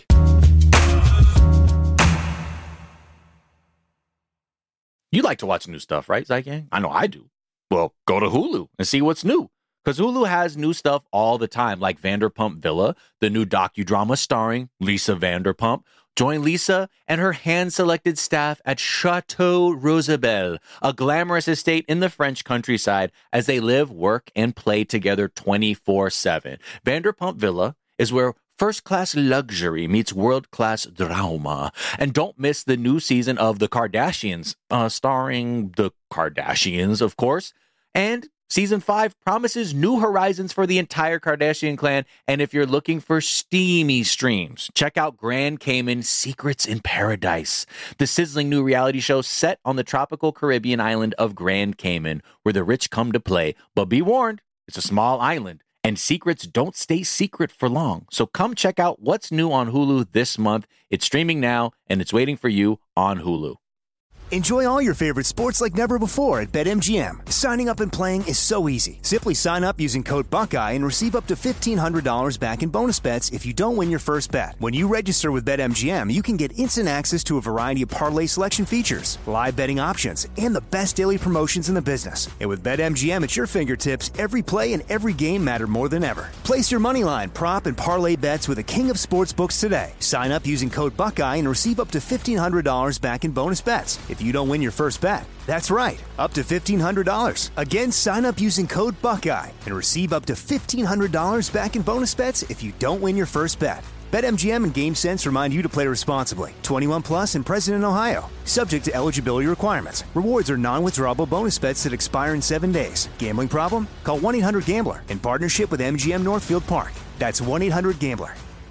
S1: You like to watch new stuff, right, Zygang? I know I do. Well, go to Hulu and see what's new. Because Hulu has new stuff all the time, like Vanderpump Villa, the new docudrama starring Lisa Vanderpump. Join Lisa and her hand-selected staff at Chateau Rosabelle, a glamorous estate in the French countryside, as they live, work, and play together twenty-four seven. Vanderpump Villa is where first-class luxury meets world-class drama. And don't miss the new season of The Kardashians, uh, starring the Kardashians, of course. And season five promises new horizons for the entire Kardashian clan. And if you're looking for steamy streams, check out Grand Cayman Secrets in Paradise, the sizzling new reality show set on the tropical Caribbean island of Grand Cayman, where the rich come to play. But be warned, it's a small island, and secrets don't stay secret for long. So come check out what's new on Hulu this month. It's streaming now, and it's waiting for you on Hulu.
S2: Enjoy all your favorite sports like never before at BetMGM. Signing up and playing is so easy. Simply sign up using code Buckeye and receive up to fifteen hundred dollars back in bonus bets if you don't win your first bet. When you register with BetMGM, you can get instant access to a variety of parlay selection features, live betting options, and the best daily promotions in the business. And with BetMGM at your fingertips, every play and every game matter more than ever. Place your moneyline, prop, and parlay bets with the king of sportsbooks today. Sign up using code Buckeye and receive up to fifteen hundred dollars back in bonus bets. if you don't win your first bet. That's right, up to fifteen hundred dollars. Again, sign up using code Buckeye and receive up to fifteen hundred dollars back in bonus bets if you don't win your first bet. BetMGM and GameSense remind you to play responsibly. twenty-one plus and present in Ohio. Subject to eligibility requirements. Rewards are non-withdrawable bonus bets that expire in seven days. Gambling problem? Call one eight hundred gambler in partnership with M G M Northfield Park. That's one eight hundred gambler.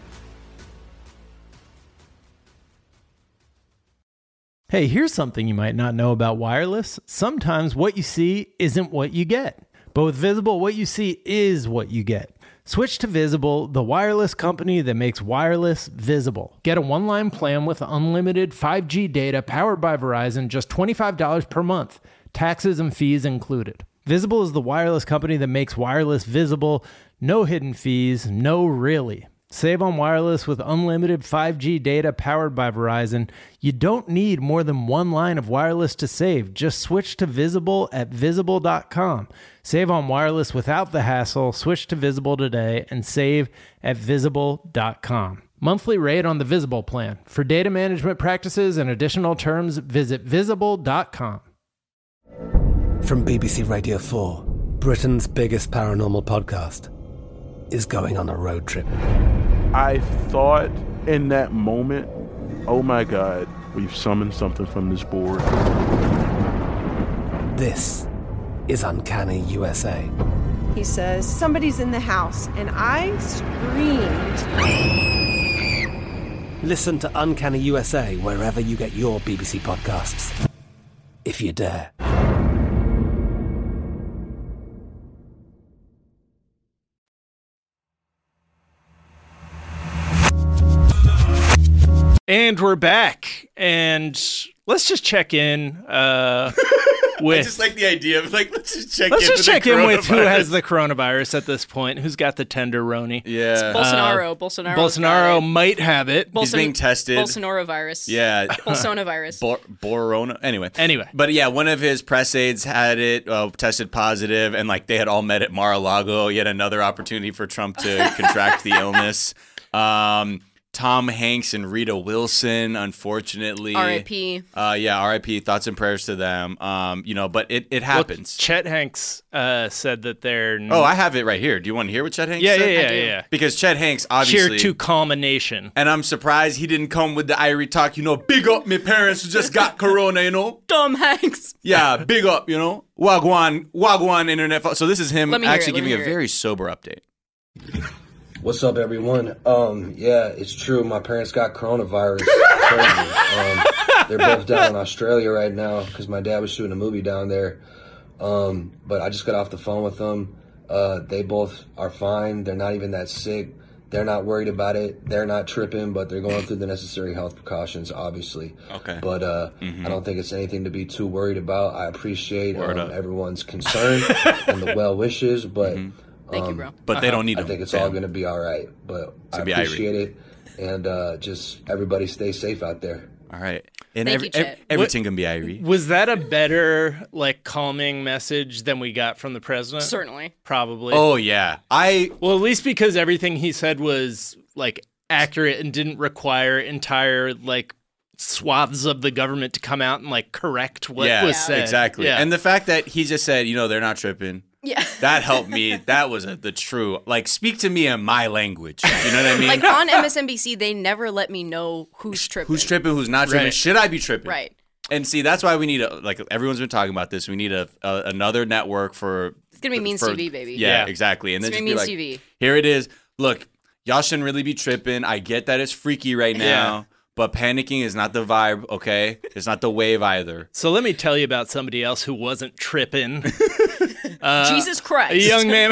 S3: Hey, here's something you might not know about wireless. Sometimes what you see isn't what you get. But with Visible, what you see is what you get. Switch to Visible, the wireless company that makes wireless visible. Get a one-line plan with unlimited five G data powered by Verizon, just twenty-five dollars per month. Taxes and fees included. Visible is the wireless company that makes wireless visible. No hidden fees, no really. Save on wireless with unlimited five G data powered by Verizon. You don't need more than one line of wireless to save. Just switch to Visible at visible dot com. Save on wireless without the hassle. Switch to Visible today and save at visible dot com. Monthly rate on the Visible plan. For data management practices and additional terms, visit visible dot com.
S9: From B B C Radio four, Britain's biggest paranormal podcast is going on a road trip.
S10: I thought in that moment, oh my God, we've summoned something from this board.
S9: This is Uncanny U S A.
S11: He says, somebody's in the house, and I screamed.
S9: Listen to Uncanny U S A wherever you get your B B C podcasts, if you dare.
S3: And we're back, and let's just check in uh, with...
S1: I just like the idea of, like, let's just check
S3: let's
S1: in
S3: just
S1: with
S3: check
S1: the
S3: in with who
S1: coronavirus.
S3: has the coronavirus at this point, who's got the tenderoni.
S1: Yeah.
S7: Bolsonaro.
S3: Uh,
S7: Bolsonaro.
S3: Bolsonaro might have it.
S7: Bolson-
S1: He's being tested.
S7: Bolsonaro virus.
S1: Yeah.
S7: Bolsona virus.
S1: Bor- Borona. Anyway.
S3: Anyway.
S1: But yeah, one of his press aides had it, uh, tested positive, and like they had all met at Mar-a-Lago. Yet another opportunity for Trump to contract the illness. Um, Tom Hanks and Rita Wilson, unfortunately.
S7: R I P
S1: Uh, yeah, R I P Thoughts and prayers to them. Um, you know, but it, it happens.
S3: Well, Chet Hanks uh, said that they're... N-
S1: oh, I have it right here. Do you want to hear what Chet Hanks
S3: yeah,
S1: said?
S3: Yeah, yeah, yeah, yeah.
S1: Because Chet Hanks, obviously...
S3: Cheer to calm a nation.
S1: And I'm surprised he didn't come with the Irie talk, you know, big up my parents who just got corona, you know?
S7: Tom Hanks.
S1: Yeah, big up, you know? Wagwan, Wagwan internet. Fo- so this is him actually giving a
S7: it.
S1: very sober update.
S12: What's up, everyone? Um, yeah, it's true. My parents got coronavirus. Crazy. Um, they're both down in Australia right now because my dad was shooting a movie down there. Um, but I just got off the phone with them. Uh, they both are fine. They're not even that sick. They're not worried about it. They're not tripping, but they're going through the necessary health precautions, obviously.
S1: Okay.
S12: But uh,
S1: Mhm.
S12: I don't think it's anything to be too worried about. I appreciate
S1: Word
S12: um,
S1: up.
S12: everyone's concern and the well wishes, but.
S7: Thank you,
S12: Um,
S7: bro.
S1: But they don't need
S12: I
S1: them.
S12: think it's
S1: Damn.
S12: all going to be all right. But I
S1: be
S12: appreciate it. And uh, just everybody stay safe out there.
S1: All right. And
S7: Thank
S1: every,
S7: you, Chet.
S1: ev- everything can be Irie.
S3: Was that a better, like, calming message than we got from the president?
S7: Certainly.
S3: Probably.
S1: Oh, yeah. I
S3: Well, at least because everything he said was, like, accurate and didn't require entire, like, swaths of the government to come out and, like, correct what
S1: yeah,
S3: was said.
S1: exactly.
S3: Yeah.
S1: And the fact that he just said, you know, they're not tripping.
S7: Yeah.
S1: That helped me. That was a, the true, like, speak to me in my language. You know what I mean?
S7: Like on M S N B C, they never let me know who's tripping.
S1: Who's tripping, who's not tripping?
S3: Right.
S1: Should I be tripping?
S7: Right.
S1: And see, that's why we need a, like, everyone's been talking about this. We need a, a another network for.
S7: It's gonna be Means
S1: for-
S7: T V, baby.
S1: Yeah,
S3: Yeah.
S1: exactly. And
S7: It's
S1: then
S7: gonna
S1: just
S7: be
S1: be
S7: Means
S1: like,
S7: T V.
S1: here it is. Look, y'all shouldn't really be tripping. I get that it's freaky right now.
S3: Yeah.
S1: But panicking is not the vibe, okay? It's not the wave either.
S3: So let me tell you about somebody else who wasn't tripping.
S7: Jesus Christ.
S3: A young man,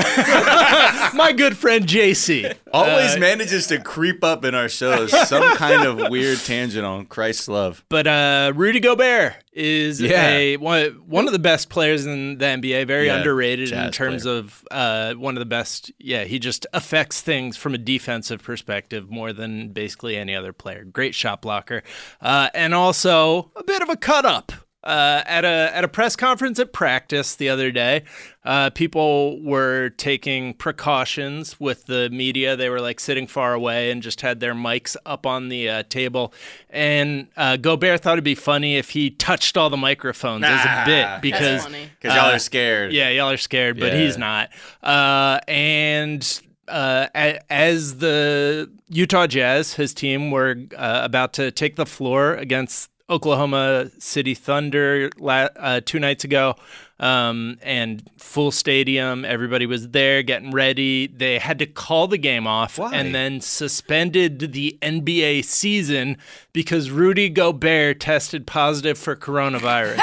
S3: my good friend J C.
S1: Always
S3: Uh,
S1: manages to creep up in our shows. Some kind of weird tangent on Christ's love.
S3: But uh, Rudy Gobert is
S1: Yeah.
S3: a one, one of the best players in the N B A. Very
S1: Yeah,
S3: underrated in
S1: jazz
S3: terms
S1: player.
S3: of uh, one of the best. Yeah, he just affects things from a defensive perspective more than basically any other player. Great shot blocker, uh, and also a bit of a cut up. Uh, at a at a press conference at practice the other day, uh, people were taking precautions with the media. They were like sitting far away and just had their mics up on the uh, table. And uh, Gobert thought it'd be funny if he touched all the microphones nah, as a bit because
S1: because y'all are scared.
S3: Yeah, y'all are scared, but
S1: yeah.
S3: he's not. Uh, and uh, a, as the Utah Jazz, his team, were uh, about to take the floor against Oklahoma City Thunder uh, two nights ago, um, and full stadium. Everybody was there getting ready. They had to call the game off
S1: Why?
S3: and then suspended the N B A season because Rudy Gobert tested positive for coronavirus.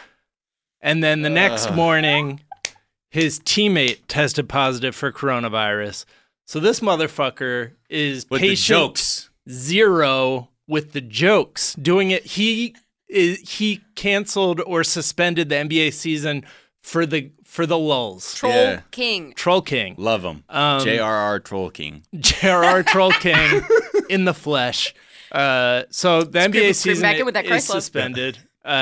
S3: And then the next
S1: uh.
S3: morning, his teammate tested positive for coronavirus. So this motherfucker is
S1: With
S3: patient
S1: the jokes.
S3: zero with the jokes, doing it. He is, he canceled or suspended the N B A season for the for the lulls.
S7: Troll
S1: Yeah.
S7: King.
S3: Troll King.
S1: Love him.
S3: Um,
S1: J R R Troll King.
S3: J R R Troll King in the flesh. Uh, so the N B A
S7: scream
S3: season
S7: back in with that
S3: is
S7: Christ love.
S3: suspended.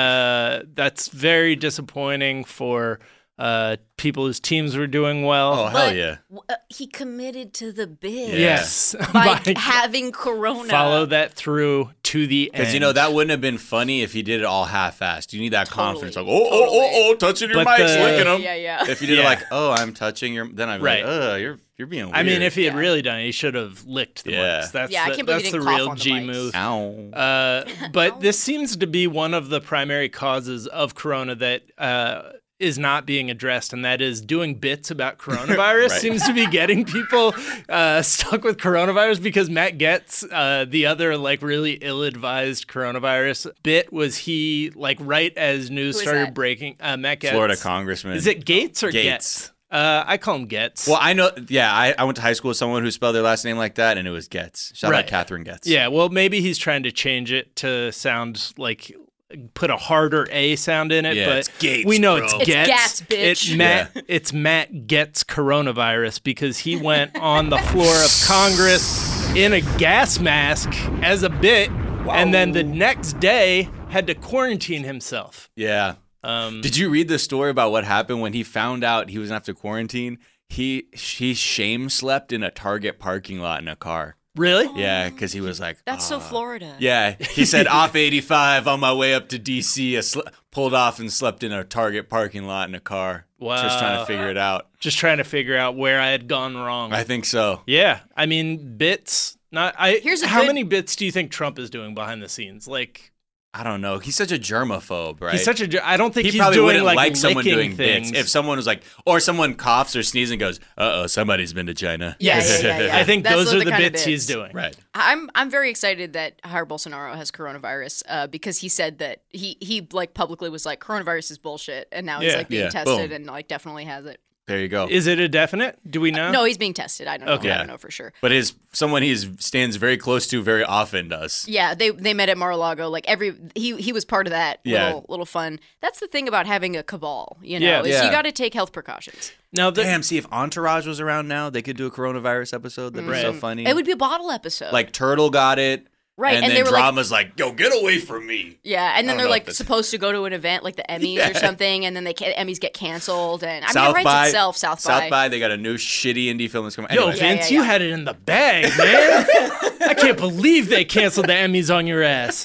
S3: Uh, that's very disappointing for uh, people whose teams were doing well.
S1: Oh, hell
S7: But
S1: yeah.
S7: w- uh, he committed to the bid.
S3: Yes.
S7: By,
S3: By-
S7: having corona.
S3: Follow that through to the end.
S1: Because, you know, that wouldn't have been funny if he did it all half-assed. You need that
S7: Totally.
S1: confidence. Like, oh, oh, oh, oh, touching your
S3: But
S1: mics,
S3: the-
S1: licking them.
S7: Yeah, yeah.
S1: If you did
S3: Yeah.
S1: it like, oh, I'm touching your... Then I'd be
S3: Right.
S1: like, oh, you're you're being weird.
S3: I mean, if he had really done it, he should have licked the
S1: Yeah.
S3: mics. That's
S7: Yeah, I
S3: the,
S7: can't believe he
S3: that's the
S7: didn't cough
S3: real
S7: on the
S3: G
S7: mics.
S3: move.
S1: Ow.
S3: Uh, but this seems to be one of the primary causes of corona that uh, is not being addressed, and that is doing bits about coronavirus
S1: Right.
S3: seems to be getting people uh, stuck with coronavirus because Matt Getz, uh, the other like really ill-advised coronavirus bit, was he like right as news
S7: Who is
S3: started
S7: that?
S3: breaking, uh, Matt Getz.
S1: Florida congressman.
S3: Is it Gates or
S1: Gates.
S3: Getz? Uh, I call him Getz.
S1: Well, I know... Yeah, I, I went to high school with someone who spelled their last name like that, and it was Getz. Shout
S3: Right.
S1: out Catherine Getz.
S3: Yeah, well, maybe he's trying to change it to sound like put a harder A sound in it,
S1: Yeah,
S3: but
S1: it's Gates,
S3: we know
S1: bro.
S3: it's
S7: It's
S3: Getz.
S7: Gats, bitch.
S3: It, Matt, It's Matt Getz coronavirus because he went on the floor of Congress in a gas mask as a bit, and then the next day had to quarantine himself.
S1: Yeah.
S3: Um,
S1: Did you read the story about what happened when he found out he was going to have to quarantine? He, he shame slept in a Target parking lot in a car.
S3: really?
S1: Yeah, because he was like,
S7: That's so
S1: "Ah."
S7: Florida.
S1: Yeah, he said off eighty-five on my way up to D C. I sl- pulled off and slept in a Target parking lot in a car.
S3: Wow.
S1: Just trying to figure it out.
S3: Just trying to figure out where I had gone wrong.
S1: I think so.
S3: Yeah, I mean bits. Not I.
S7: Here's a
S3: how
S7: good-
S3: many bits do you think Trump is doing behind the scenes? Like
S1: I don't know. He's such a germaphobe, right?
S3: he's such a. ger- I don't think
S1: he
S3: he's
S1: probably
S3: doing
S1: wouldn't
S3: like,
S1: like, someone
S3: licking
S1: doing
S3: things.
S1: bits. If someone was like, or someone coughs or sneezes and goes, "Uh oh, somebody's been to China."
S7: Yes. Yeah, yeah, yeah.
S3: I think
S7: That's
S3: those
S7: the
S3: are the
S7: kind of
S3: bits,
S7: bits.
S3: he's doing.
S1: Right.
S7: I'm I'm very excited that Jair Bolsonaro has coronavirus uh, because he said that he he like publicly was like coronavirus is bullshit, and now he's
S3: Yeah.
S7: like being
S1: Yeah.
S7: tested
S1: Boom.
S7: and like definitely has it.
S1: There you go.
S3: Is it a definite? Do we know?
S7: No, he's being tested. I don't know.
S3: Okay.
S7: I don't know for sure.
S1: But his someone he stands very close to very often does.
S7: Yeah, they they met at Mar-a-Lago. Like every he he was part of that
S1: Yeah.
S7: little little fun. That's the thing about having a cabal, you know,
S3: Yeah.
S7: is
S1: Yeah.
S7: you got to take health precautions.
S3: Now the,
S1: Damn, see if Entourage was around now, they could do a coronavirus episode. That'd be so
S3: Right.
S1: funny.
S7: It would be a bottle episode,
S1: like Turtle got it.
S7: right?
S1: And,
S7: And,
S1: then
S7: they were like,
S1: Drama's like, yo, get away from me.
S7: yeah, and
S1: I
S7: then
S1: don't
S7: they're
S1: know
S7: like
S1: if that's-
S7: supposed to go to an event like the Emmys
S1: Yeah.
S7: or something, and then they ca- Emmys get canceled, and I mean,
S1: South
S7: it writes
S1: by
S7: itself. South,
S1: South by, they got a new shitty indie film that's coming.
S3: yo,
S1: Anyway,
S7: Yeah,
S3: Vince,
S7: yeah,
S3: you
S7: yeah.
S3: had it in the bag, man. I can't believe they canceled the Emmys on your ass.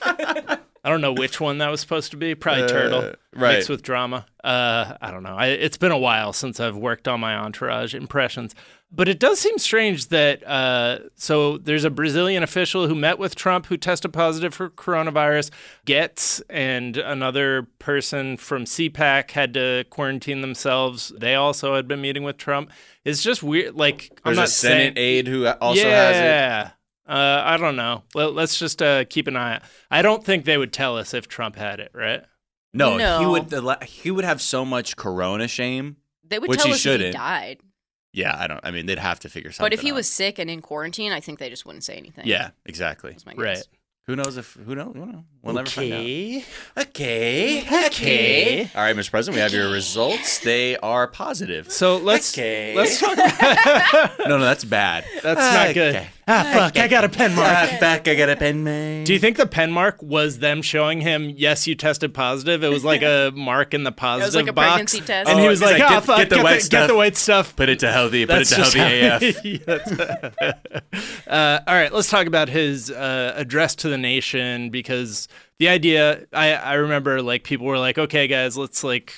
S3: I don't know which one that was supposed to be. Probably
S1: Uh,
S3: Turtle
S1: right.
S3: mixed with Drama. Uh, I don't know. I, it's been a while since I've worked on my Entourage impressions. But it does seem strange that, uh, so there's a Brazilian official who met with Trump who tested positive for coronavirus. Getz and another person from C PAC had to quarantine themselves. They also had been meeting with Trump. It's just weird. Like, I'm
S1: there's
S3: not
S1: a Senate
S3: saying,
S1: aide who also
S3: yeah.
S1: has it.
S3: Yeah. Uh, I don't know. Well, let's just uh, keep an eye out. I don't think they would tell us if Trump had it, right?
S1: No, he
S7: No.
S1: would he would have so much corona shame.
S7: They would
S1: Which
S7: tell
S1: he
S7: us if he
S1: shouldn't.
S7: died.
S1: Yeah, I don't. I mean, they'd have to figure something.
S7: But if he
S1: out.
S7: was sick and in quarantine, I think they just wouldn't say anything.
S1: yeah, exactly.
S7: That's my guess.
S3: Right.
S1: Who knows if who knows? Who knows? We'll never find
S3: Okay.
S1: out. Okay. Okay. All right, Mister President, we have your results. They are positive.
S3: So let's
S1: Okay.
S3: let's talk.
S1: No, no, that's bad.
S3: That's not good.
S1: Okay.
S3: Ah, fuck! I got a pen mark.
S1: Ah, fuck! I got a pen mark.
S3: Do you think the pen mark was them showing him, yes, you tested positive? It was like a mark in the positive
S7: like a
S3: box.
S7: pregnancy test.
S3: And
S1: Oh,
S3: he was
S1: he's
S3: like,
S1: like,
S3: oh,
S1: get-
S3: fuck,
S1: get the white
S3: get
S1: stuff.
S3: the white stuff.
S1: Put it to healthy. Put
S3: That's
S1: it to
S3: just
S1: healthy
S3: how-
S1: A F.
S3: Yeah, that's- uh, all right, let's talk about his uh, address to the nation, because the idea, I, I remember like people were like, okay, guys, let's like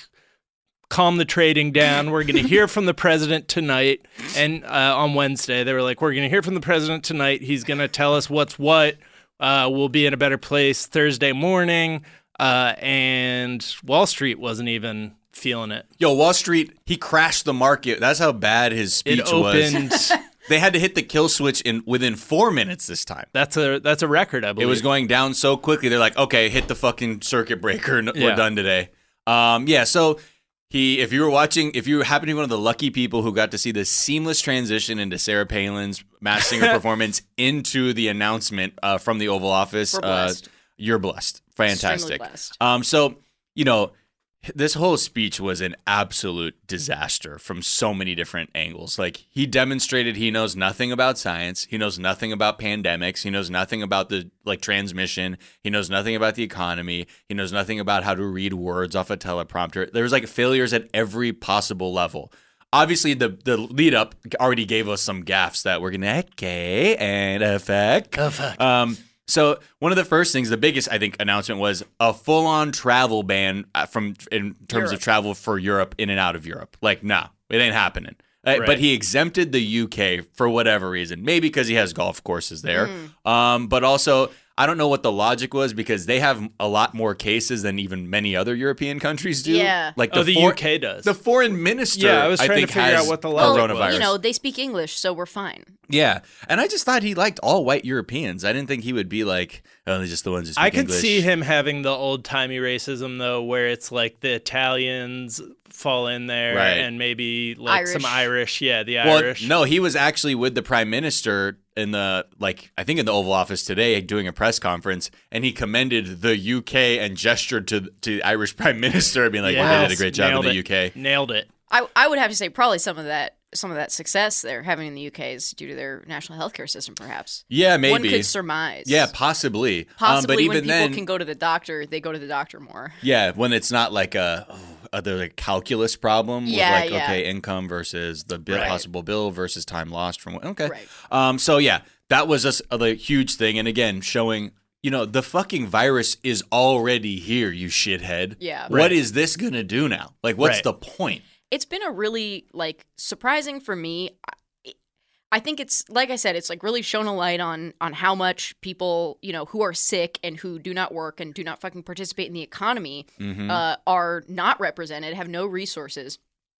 S3: calm the trading down. We're going to hear from the president tonight. And uh, on Wednesday, they were like, we're going to hear from the president tonight. He's going to tell us what's what. Uh, we'll be in a better place Thursday morning. Uh, and Wall Street wasn't even feeling it.
S1: Yo, Wall Street, he crashed the market. That's how bad his speech
S3: It opened.
S1: was. They had to hit the kill switch in within four minutes this time.
S3: That's a that's a record, I believe.
S1: It was going down so quickly. They're like, okay, hit the fucking circuit breaker. And
S3: Yeah.
S1: We're done today. Um, yeah, so he, if you were watching, if you happen to be one of the lucky people who got to see the seamless transition into Sarah Palin's Masked Singer performance into the announcement uh, from the Oval Office,
S7: We're blessed.
S1: Uh, you're blessed. Fantastic.
S7: Extremely blessed.
S1: Um, so, you know, this whole speech was an absolute disaster from so many different angles. Like, he demonstrated he knows nothing about science. He knows nothing about pandemics. He knows nothing about the like transmission. He knows nothing about the economy. He knows nothing about how to read words off a teleprompter. There was like failures at every possible level. Obviously, the the lead up already gave us some gaffes that we're gonna okay and effect.
S3: Oh, fuck.
S1: Um, so one of the first things, the biggest I think announcement was a full on travel ban uh, from in terms
S7: Europe.
S1: of travel for Europe in and out of Europe. Like, no, it ain't happening. Uh,
S3: Right.
S1: But he exempted the U K for whatever reason. Maybe because he has golf courses there.
S7: Mm.
S1: Um, but also, I don't know what the logic was because they have a lot more cases than even many other European countries do.
S7: Yeah.
S1: Like
S3: Oh, the
S1: for-
S3: U K does.
S1: The foreign minister,
S3: Yeah, I was trying
S1: think,
S3: to figure
S1: has
S3: out what the
S7: Well,
S3: logic
S1: coronavirus.
S7: you know, they speak English, so we're fine.
S1: Yeah, and I just thought he liked all white Europeans. I didn't think he would be like, oh, they're just the ones who speak
S3: I could
S1: English.
S3: see him having the old timey racism though, where it's like the Italians fall in there
S1: Right.
S3: and maybe like
S7: Irish.
S3: some Irish. Yeah, the
S1: Well,
S3: Irish.
S1: no, he was actually with the prime minister in the like I think in the Oval Office today doing a press conference, and he commended the U K and gestured to to the Irish prime minister, being like, "Well, they did a great job
S3: Nailed
S1: in the
S3: it.
S1: U K."
S3: Nailed it.
S7: I I would have to say probably some of that some of that success they're having in the U K is due to their national healthcare system, perhaps.
S1: Yeah, maybe.
S7: One could surmise.
S1: Yeah, possibly.
S7: Possibly
S1: um, but even
S7: when people
S1: then,
S7: can go to the doctor, they go to the doctor more.
S1: yeah, when it's not like a oh, other like calculus problem
S7: Yeah,
S1: with like
S7: yeah.
S1: okay, income versus the bill,
S3: Right.
S1: possible bill versus time lost from okay.
S7: Right.
S1: Um, so yeah, that was a, a huge thing, and again, showing. You know, the fucking virus is already here, you shithead.
S7: Yeah.
S1: What
S3: Right.
S1: is this going to do now? Like, what's
S3: Right.
S1: the point?
S7: It's been a really like surprising for me. I- I think it's like I said, it's like really shown a light on on how much people, you know, who are sick and who do not work and do not fucking participate in the economy
S1: Mhm.
S7: uh, are not represented, have no resources.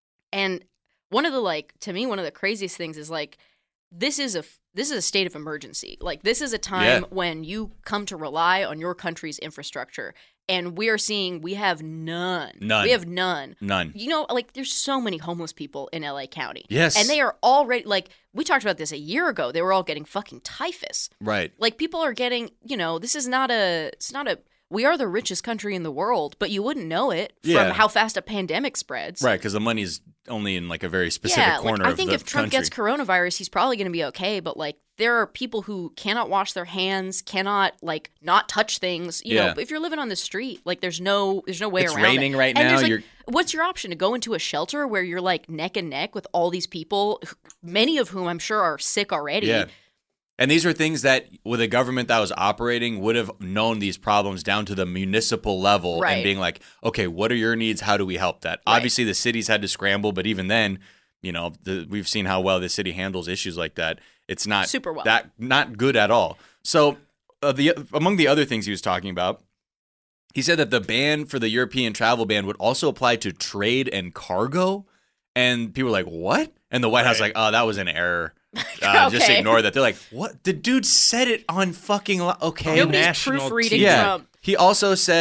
S7: And one of the like to me, one of the craziest things is like this is a this is a state of emergency. Like this is a time
S1: Yeah.
S7: when you come to rely on your country's infrastructure. And we are seeing we have none.
S1: None.
S7: We have none.
S1: None.
S7: You know, like there's so many homeless people in L A County.
S1: Yes.
S7: And they are already like we talked about this a year ago. They were all getting fucking typhus.
S1: Right.
S7: Like people are getting, you know, this is not a it's not a we are the richest country in the world, but you wouldn't know it from
S1: Yeah.
S7: how fast a pandemic spreads.
S1: Right, because the money's only in like a very specific
S7: yeah,
S1: corner
S7: like, I
S1: of
S7: think
S1: the
S7: if Trump
S1: country.
S7: gets coronavirus, he's probably going to be okay. But like, there are people who cannot wash their hands, cannot like not touch things. You
S1: Yeah.
S7: know, if you're living on the street, like there's no there's no way
S1: It's
S7: around
S1: raining
S7: it.
S1: right
S7: And
S1: now,
S7: there's, like,
S1: you're-
S7: what's your option? To go into a shelter where you're like neck and neck with all these people, many of whom I'm sure are sick already.
S1: Yeah. And these are things that, with a government that was operating, would have known these problems down to the municipal level
S7: Right.
S1: and being like, okay, what are your needs? How do we help that?
S7: Right.
S1: Obviously, the cities had to scramble, but even then, you know, the, we've seen how well the city handles issues like that. It's not
S7: Super well.
S1: that not good at all. So, uh, the among the other things he was talking about, he said that the ban for the European travel ban would also apply to trade and cargo. And people were like, what? And the White House like, oh, that was an error. Uh, Just
S7: Okay.
S1: ignore that. They're like, what? The dude said it on fucking. Li- okay.
S7: Nobody's
S3: national
S7: proofreading
S1: yeah.
S7: Trump.
S1: He also said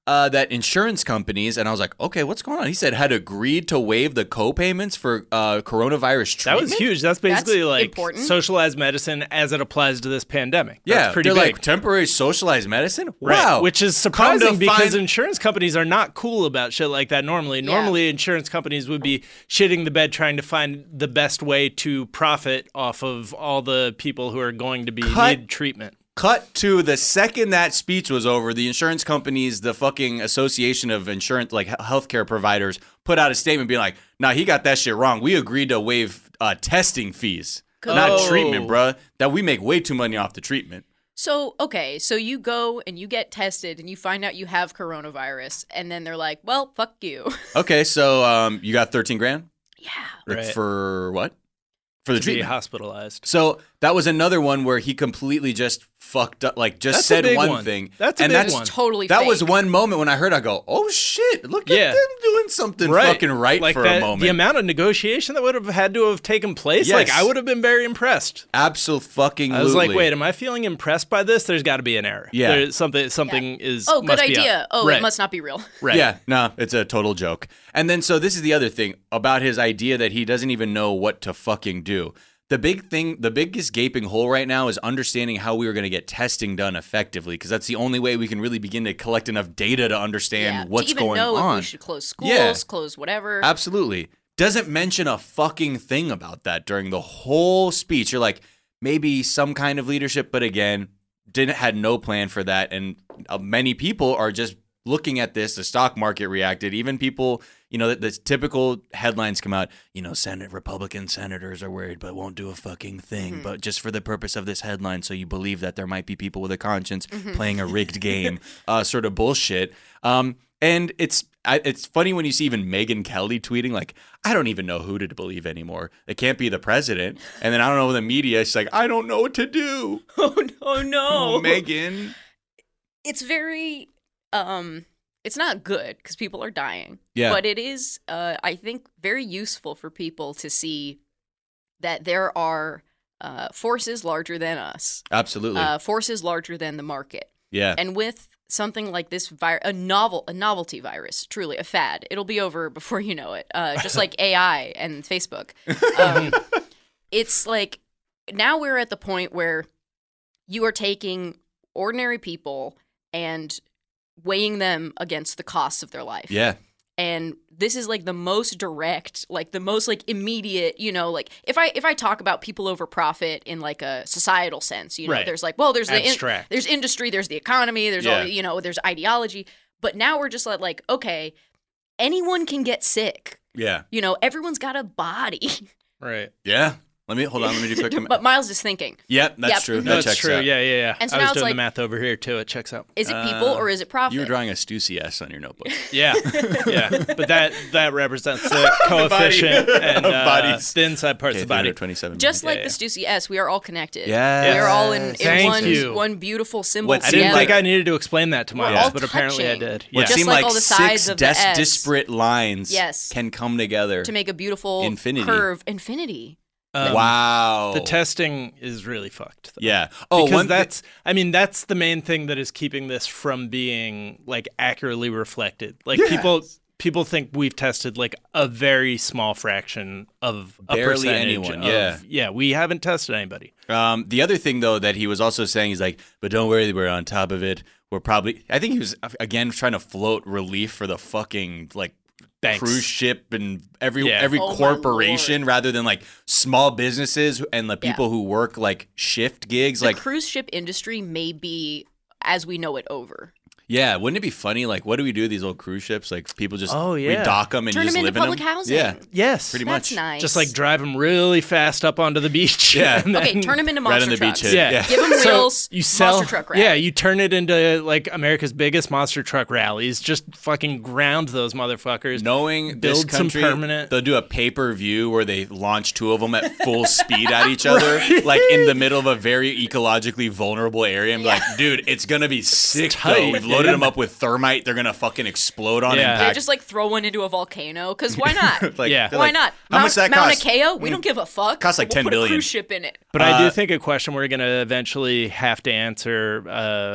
S1: uh, that insurance companies, and I was like, okay, what's going on? He said had agreed to waive the co-payments for uh, coronavirus treatment.
S3: That was huge. That's basically
S7: That's
S3: like
S7: important.
S3: socialized medicine as it applies to this pandemic.
S1: Yeah,
S3: That's pretty
S1: they're
S3: big.
S1: like temporary socialized medicine.
S3: Right,
S1: Wow,
S3: which is surprising
S1: Come to
S3: because
S1: find-
S3: insurance companies are not cool about shit like that normally.
S7: Yeah.
S3: Normally, insurance companies would be shitting the bed trying to find the best way to profit off of all the people who are going to be
S1: Cut.
S3: need treatment.
S1: Cut to the second that speech was over, the insurance companies, the fucking Association of Insurance, like he- healthcare providers, put out a statement being like, nah, he got that shit wrong. We agreed to waive uh, testing fees, not
S3: Oh.
S1: treatment, bruh. That we make way too money off the treatment.
S7: So, okay, so you go and you get tested and you find out you have coronavirus, and then they're like, well, fuck you.
S1: Okay, so um, you got thirteen grand?
S7: Yeah.
S1: Like,
S3: Right.
S1: For what? For the
S3: To be
S1: treatment.
S3: hospitalized.
S1: So that was another one where he completely just fucked up, like just
S3: That's a
S1: said
S3: big
S1: one,
S3: one.
S1: thing.
S3: That's a
S1: and
S3: big
S1: that's
S3: one.
S7: Totally
S1: That
S7: fake.
S1: was one moment when I heard, I go, oh shit, look at
S3: Yeah.
S1: them doing something
S3: Right.
S1: fucking right
S3: like
S1: for
S3: that,
S1: a moment.
S3: The amount of negotiation that would have had to have taken place,
S1: Yes.
S3: like I would have been very impressed.
S1: Absolutely.
S3: I was like, wait, am I feeling impressed by this? There's got to be an error.
S1: Yeah.
S3: There's something something is
S7: Oh, good
S3: must be
S7: idea.
S3: up.
S7: Oh,
S3: right.
S7: it must not be real.
S3: Right.
S1: Yeah, no, it's a total joke. And then, so this is the other thing about his idea that he doesn't even know what to fucking do. The big thing, the biggest gaping hole right now is understanding how we are going to get testing done effectively, because that's the only way we can really begin to collect enough data to understand
S7: Yeah,
S1: what's
S7: to even
S1: going
S7: know
S1: on.
S7: if we should close schools,
S1: Yeah.
S7: close whatever.
S1: Absolutely. Doesn't mention a fucking thing about that during the whole speech. You're like, maybe some kind of leadership, but again, didn't had no plan for that. And uh, many people are just looking at this. The stock market reacted. Even people, you know, the, the typical headlines come out, you know, Senate Republican senators are worried but won't do a fucking thing.
S7: Mm-hmm.
S1: But just for the purpose of this headline, so you believe that there might be people with a conscience
S7: Mm-hmm.
S1: playing a rigged game, uh, sort of bullshit. Um, and it's I, it's funny when you see even Megyn Kelly tweeting like, I don't even know who to believe anymore. It can't be the president. And then I don't know the media. She's like, I don't know what to do.
S7: Oh no, no,
S1: Oh, Megan.
S7: It's very, um, it's not good because people are dying.
S1: Yeah.
S7: But it is, uh, I think, very useful for people to see that there are uh, forces larger than us.
S1: Absolutely.
S7: Uh, forces larger than the market.
S1: Yeah.
S7: And with something like this virus, a novel, a novelty virus, truly a fad, it'll be over before you know it. Uh, just like A I and Facebook. Um, it's like now we're at the point where you are taking ordinary people and weighing them against the costs of their life.
S1: Yeah.
S7: And this is like the most direct, like the most like immediate, you know, like if I if I talk about people over profit in like a societal sense, you know,
S3: Right.
S7: there's like, well, there's the in,
S3: Abstract.
S7: there's industry, there's the economy, there's
S1: Yeah.
S7: all, you know, there's ideology. But now we're just like, like, okay, anyone can get sick.
S1: Yeah.
S7: You know, everyone's got a body.
S3: Right.
S1: Yeah. Let me hold on. Let me do a quick.
S7: But Miles is thinking.
S1: Yep, that's
S7: Yep.
S1: true.
S3: No,
S1: That
S3: it's
S1: checks
S3: true.
S1: out.
S3: Yeah, yeah, yeah.
S7: And so
S3: I
S7: now
S3: was
S7: it's
S3: doing
S7: like-
S3: the math over here too. It checks out.
S7: Is it people or is it profit?
S1: You were drawing a Stussy S on your notebook.
S3: Yeah, yeah. But that that represents the coefficient and uh,
S1: Bodies.
S3: the inside parts
S1: Okay,
S3: of the body.
S1: twenty-seven.
S7: Just like
S3: Yeah,
S7: the Stussy S, we are all connected.
S1: Yes.
S7: We are all in, in
S3: Thank
S7: one
S3: you.
S7: one beautiful symbol
S1: What
S3: I
S7: together.
S3: didn't think I needed to explain that to
S7: We're
S3: Miles,
S7: all
S3: but apparently I
S7: touching.
S3: did.
S1: What
S3: Yeah.
S7: Just
S1: seemed
S7: like
S1: like
S7: all the
S1: six
S7: sides of the
S1: des-
S7: S.
S1: disparate lines
S7: Yes.
S1: can come together
S7: to make a beautiful
S1: Infinity.
S7: curve. Infinity.
S3: Um,
S1: wow.
S3: The testing is really fucked. Though.
S1: Yeah. Oh,
S3: because
S1: one thi-
S3: that's I mean that's the main thing that is keeping this from being like accurately reflected. Like
S1: Yes.
S3: people people think we've tested like a very small fraction of a
S1: Barely
S3: percentage
S1: anyone,
S3: of-
S1: yeah.
S3: yeah, we haven't tested anybody.
S1: Um, the other thing, though, that he was also saying is like, but don't worry, we're on top of it. We're probably, I think he was, again, trying to float relief for the fucking, like,
S3: Banks.
S1: cruise ship and every
S3: Yeah.
S1: every
S7: Oh, my
S1: corporation
S7: Lord.
S1: rather than, like, small businesses and the
S7: Yeah.
S1: people who work, like, shift gigs.
S7: The
S1: Like,
S7: cruise ship industry may be, as we know it, over.
S1: yeah, wouldn't it be funny? Like, what do we do with these old cruise ships? Like, people just,
S3: Oh,
S1: we
S3: yeah.
S1: dock them and
S7: Turn
S1: you just
S7: them into
S1: live in
S7: public
S1: them?
S7: housing.
S1: Yeah,
S3: Yes.
S1: pretty
S7: That's
S1: much.
S7: nice.
S3: Just like drive them really fast up onto the beach.
S1: Yeah.
S3: and
S7: Okay,
S3: then-
S7: turn them into
S1: Right
S7: monster
S1: on the
S7: trucks.
S1: beachhead.
S3: Yeah.
S1: Yeah.
S7: Give them
S3: So
S7: wheels.
S3: you sell,
S7: monster truck rally.
S3: yeah, you turn it into like America's biggest monster truck rallies. Just fucking ground those motherfuckers.
S1: Knowing
S3: Build
S1: this
S3: some
S1: country,
S3: permanent-
S1: they'll do a pay-per-view where they launch two of them at full speed at each other, like in the middle of a very ecologically vulnerable area. And be like, dude, it's gonna be sick though.
S3: tight,
S1: We've loaded
S3: dude.
S1: them up with thermite. They're gonna fucking explode on
S3: Yeah.
S7: They
S1: impact.
S7: just like throw one into a volcano because why not?
S1: Like,
S3: Yeah.
S1: they're
S7: Why
S1: like,
S7: not?
S1: How
S7: Mount,
S1: much that
S7: Mauna
S1: cost?
S7: Kea? We don't give a fuck.
S1: Costs like
S7: we'll
S1: ten
S7: put
S1: billion.
S7: a cruise ship in it.
S3: But I
S1: Uh,
S3: do think a question we're going to eventually have to answer uh,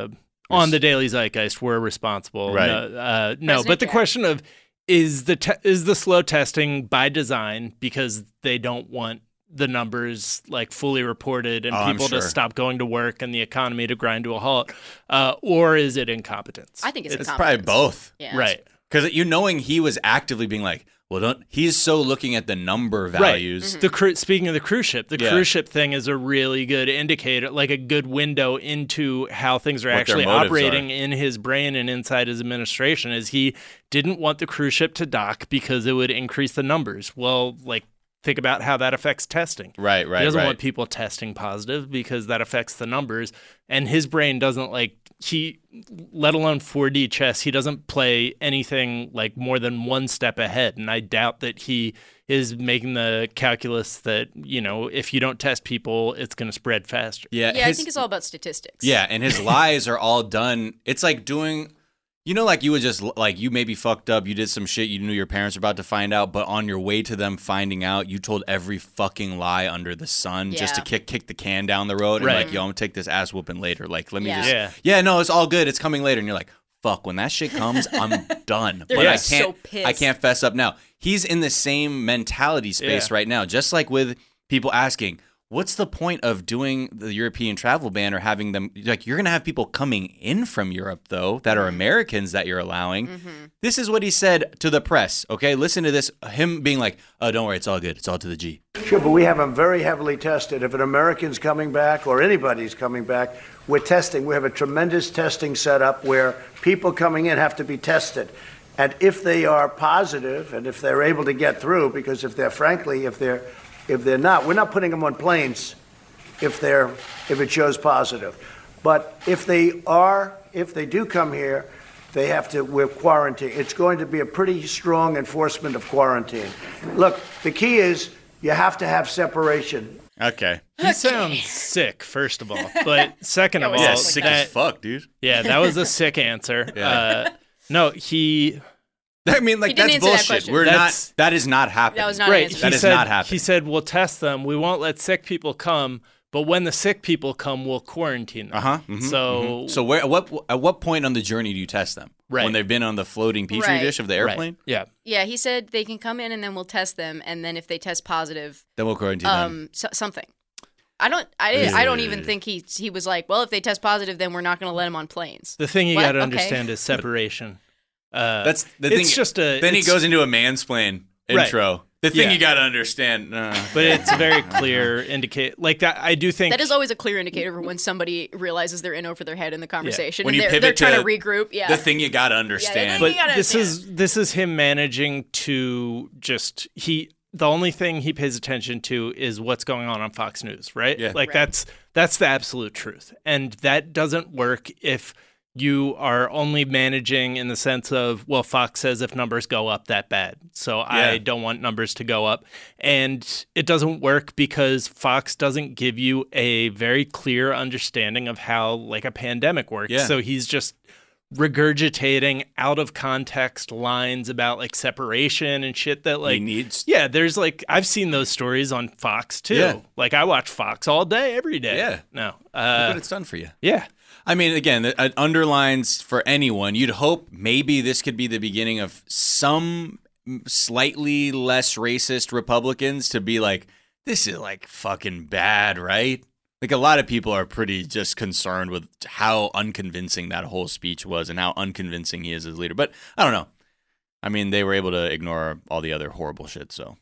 S3: on the Daily Zeitgeist, we're responsible.
S1: Right.
S3: No, uh, no
S7: President
S3: but the
S7: Jack.
S3: question of is the te- is the slow testing by design because they don't want the numbers like fully reported and
S1: Oh, I'm
S3: people
S1: sure.
S3: to stop going to work and the economy to grind to a halt, uh, or is it incompetence?
S7: I think it's,
S1: It's
S7: incompetence.
S1: probably both.
S7: Yeah.
S3: Right.
S1: Because you knowing he was actively being like, well, don't. He's so looking at the number values.
S3: Right. The cru- speaking of the cruise ship, the
S1: Yeah.
S3: cruise ship thing is a really good indicator, like a good window into how things are
S1: What their
S3: actually
S1: motives
S3: operating
S1: are.
S3: in his brain and inside his administration. Is he didn't want the cruise ship to dock because it would increase the numbers. Well, like think about how that affects testing.
S1: Right, right,
S3: He doesn't
S1: right.
S3: want people testing positive because that affects the numbers, and his brain doesn't like he, let alone four D chess, he doesn't play anything like more than one step ahead. And I doubt that he is making the calculus that, you know, if you don't test people, it's going to spread faster.
S1: Yeah,
S7: Yeah, I
S1: his-
S7: think it's all about statistics.
S1: Yeah, and his lies are all done. It's like doing, you know, like you would just, like you maybe fucked up, you did some shit you knew your parents were about to find out, but on your way to them finding out, you told every fucking lie under the sun just to
S7: Yeah.
S1: kick kick the can down the road and
S3: Right.
S1: like, yo, I'm gonna take this ass whooping later. Like, let me
S7: Yeah.
S1: just,
S3: Yeah.
S1: yeah, no, it's all good. It's coming later. And you're like, fuck, when that shit comes, I'm done.
S7: They're
S1: but
S7: gonna
S1: I
S7: be so
S1: can't,
S7: pissed.
S1: I can't fess up now. He's in the same mentality space
S3: Yeah.
S1: right now, just like with people asking, what's the point of doing the European travel ban or having them like you're going to have people coming in from Europe though that are Americans that you're allowing.
S7: Mm-hmm.
S1: This is what he said to the press. Okay, listen to this. Him being like, "Oh, don't worry, it's all good. It's all to the G."
S8: Sure, but we have them very heavily tested. If an American's coming back or anybody's coming back, we're testing. We have a tremendous testing setup where people coming in have to be tested. And if they are positive and if they're able to get through, because if they're frankly, if they're if they're not, we're not putting them on planes if they're if it shows positive. But if they are, if they do come here, they have to, we're quarantined. It's going to be a pretty strong enforcement of quarantine. Look, the key is you have to have separation.
S1: Okay.
S3: He sounds sick, first of all. But second of all,
S1: Yeah, sick
S3: that,
S1: as fuck, dude.
S3: yeah, that was a sick answer.
S1: Yeah.
S3: Uh, no, he
S1: I mean, like
S7: He didn't
S1: that's
S7: answer that
S1: bullshit.
S7: question.
S1: We're
S3: That's-
S1: not. That is not happening.
S7: That was not an
S3: right.
S7: answer.
S1: That
S3: he
S1: is
S3: said,
S1: not happening.
S3: He said, we'll test them. We won't let sick people come, but when the sick people come, we'll quarantine them.
S1: Uh huh.
S3: So,
S1: So where? At what? At what point on the journey do you test them?
S3: Right.
S1: When they've been on the floating petri
S7: Right.
S1: dish of the
S3: right.
S1: airplane,
S3: Yeah.
S7: Yeah, he said they can come in and then we'll test them, and then if they test positive,
S1: then we'll quarantine them.
S7: um, so, something. I don't. I. I don't even think he. He was like, well, if they test positive, then we're not going to let them on planes.
S3: The thing you
S7: What?
S3: got to
S7: Okay.
S3: understand is separation. Uh,
S1: That's the
S3: it's
S1: thing.
S3: just a.
S1: Then he
S3: it's-
S1: goes into a mansplain
S3: Right.
S1: intro. The thing
S3: Yeah.
S1: you got to understand. Uh,
S3: But it's very clear indicate like that. I do think
S7: That is always a clear indicator for when somebody realizes they're in over their head in the conversation
S1: When
S7: and
S1: you
S7: they're, they're
S1: pivot
S7: trying to,
S1: to
S7: regroup. Yeah.
S1: the thing you got to understand.
S7: But-
S3: But
S7: You gotta
S3: this
S7: understand.
S3: is this is him managing to just he. The only thing he pays attention to is what's going on on Fox News, right?
S1: Yeah.
S3: Like
S7: Right.
S3: that's that's the absolute truth, and that doesn't work if you are only managing in the sense of, well, Fox says if numbers go up that bad, so I
S1: Yeah.
S3: don't want numbers to go up, and it doesn't work because Fox doesn't give you a very clear understanding of how like a pandemic works.
S1: Yeah.
S3: So he's just regurgitating out of context lines about like separation and shit that like
S1: he needs.
S3: yeah, there's like I've seen those stories on Fox too.
S1: Yeah.
S3: Like I watch Fox all day, every day.
S1: Yeah.
S3: No.
S1: Look
S3: Uh,
S1: what it's done for you.
S3: yeah.
S1: I mean, again, it it underlines for anyone. You'd hope maybe this could be the beginning of some slightly less racist Republicans to be like, this is like fucking bad, right? Like a lot of people are pretty just concerned with how unconvincing that whole speech was and how unconvincing he is as leader. But I don't know. I mean, they were able to ignore all the other horrible shit. So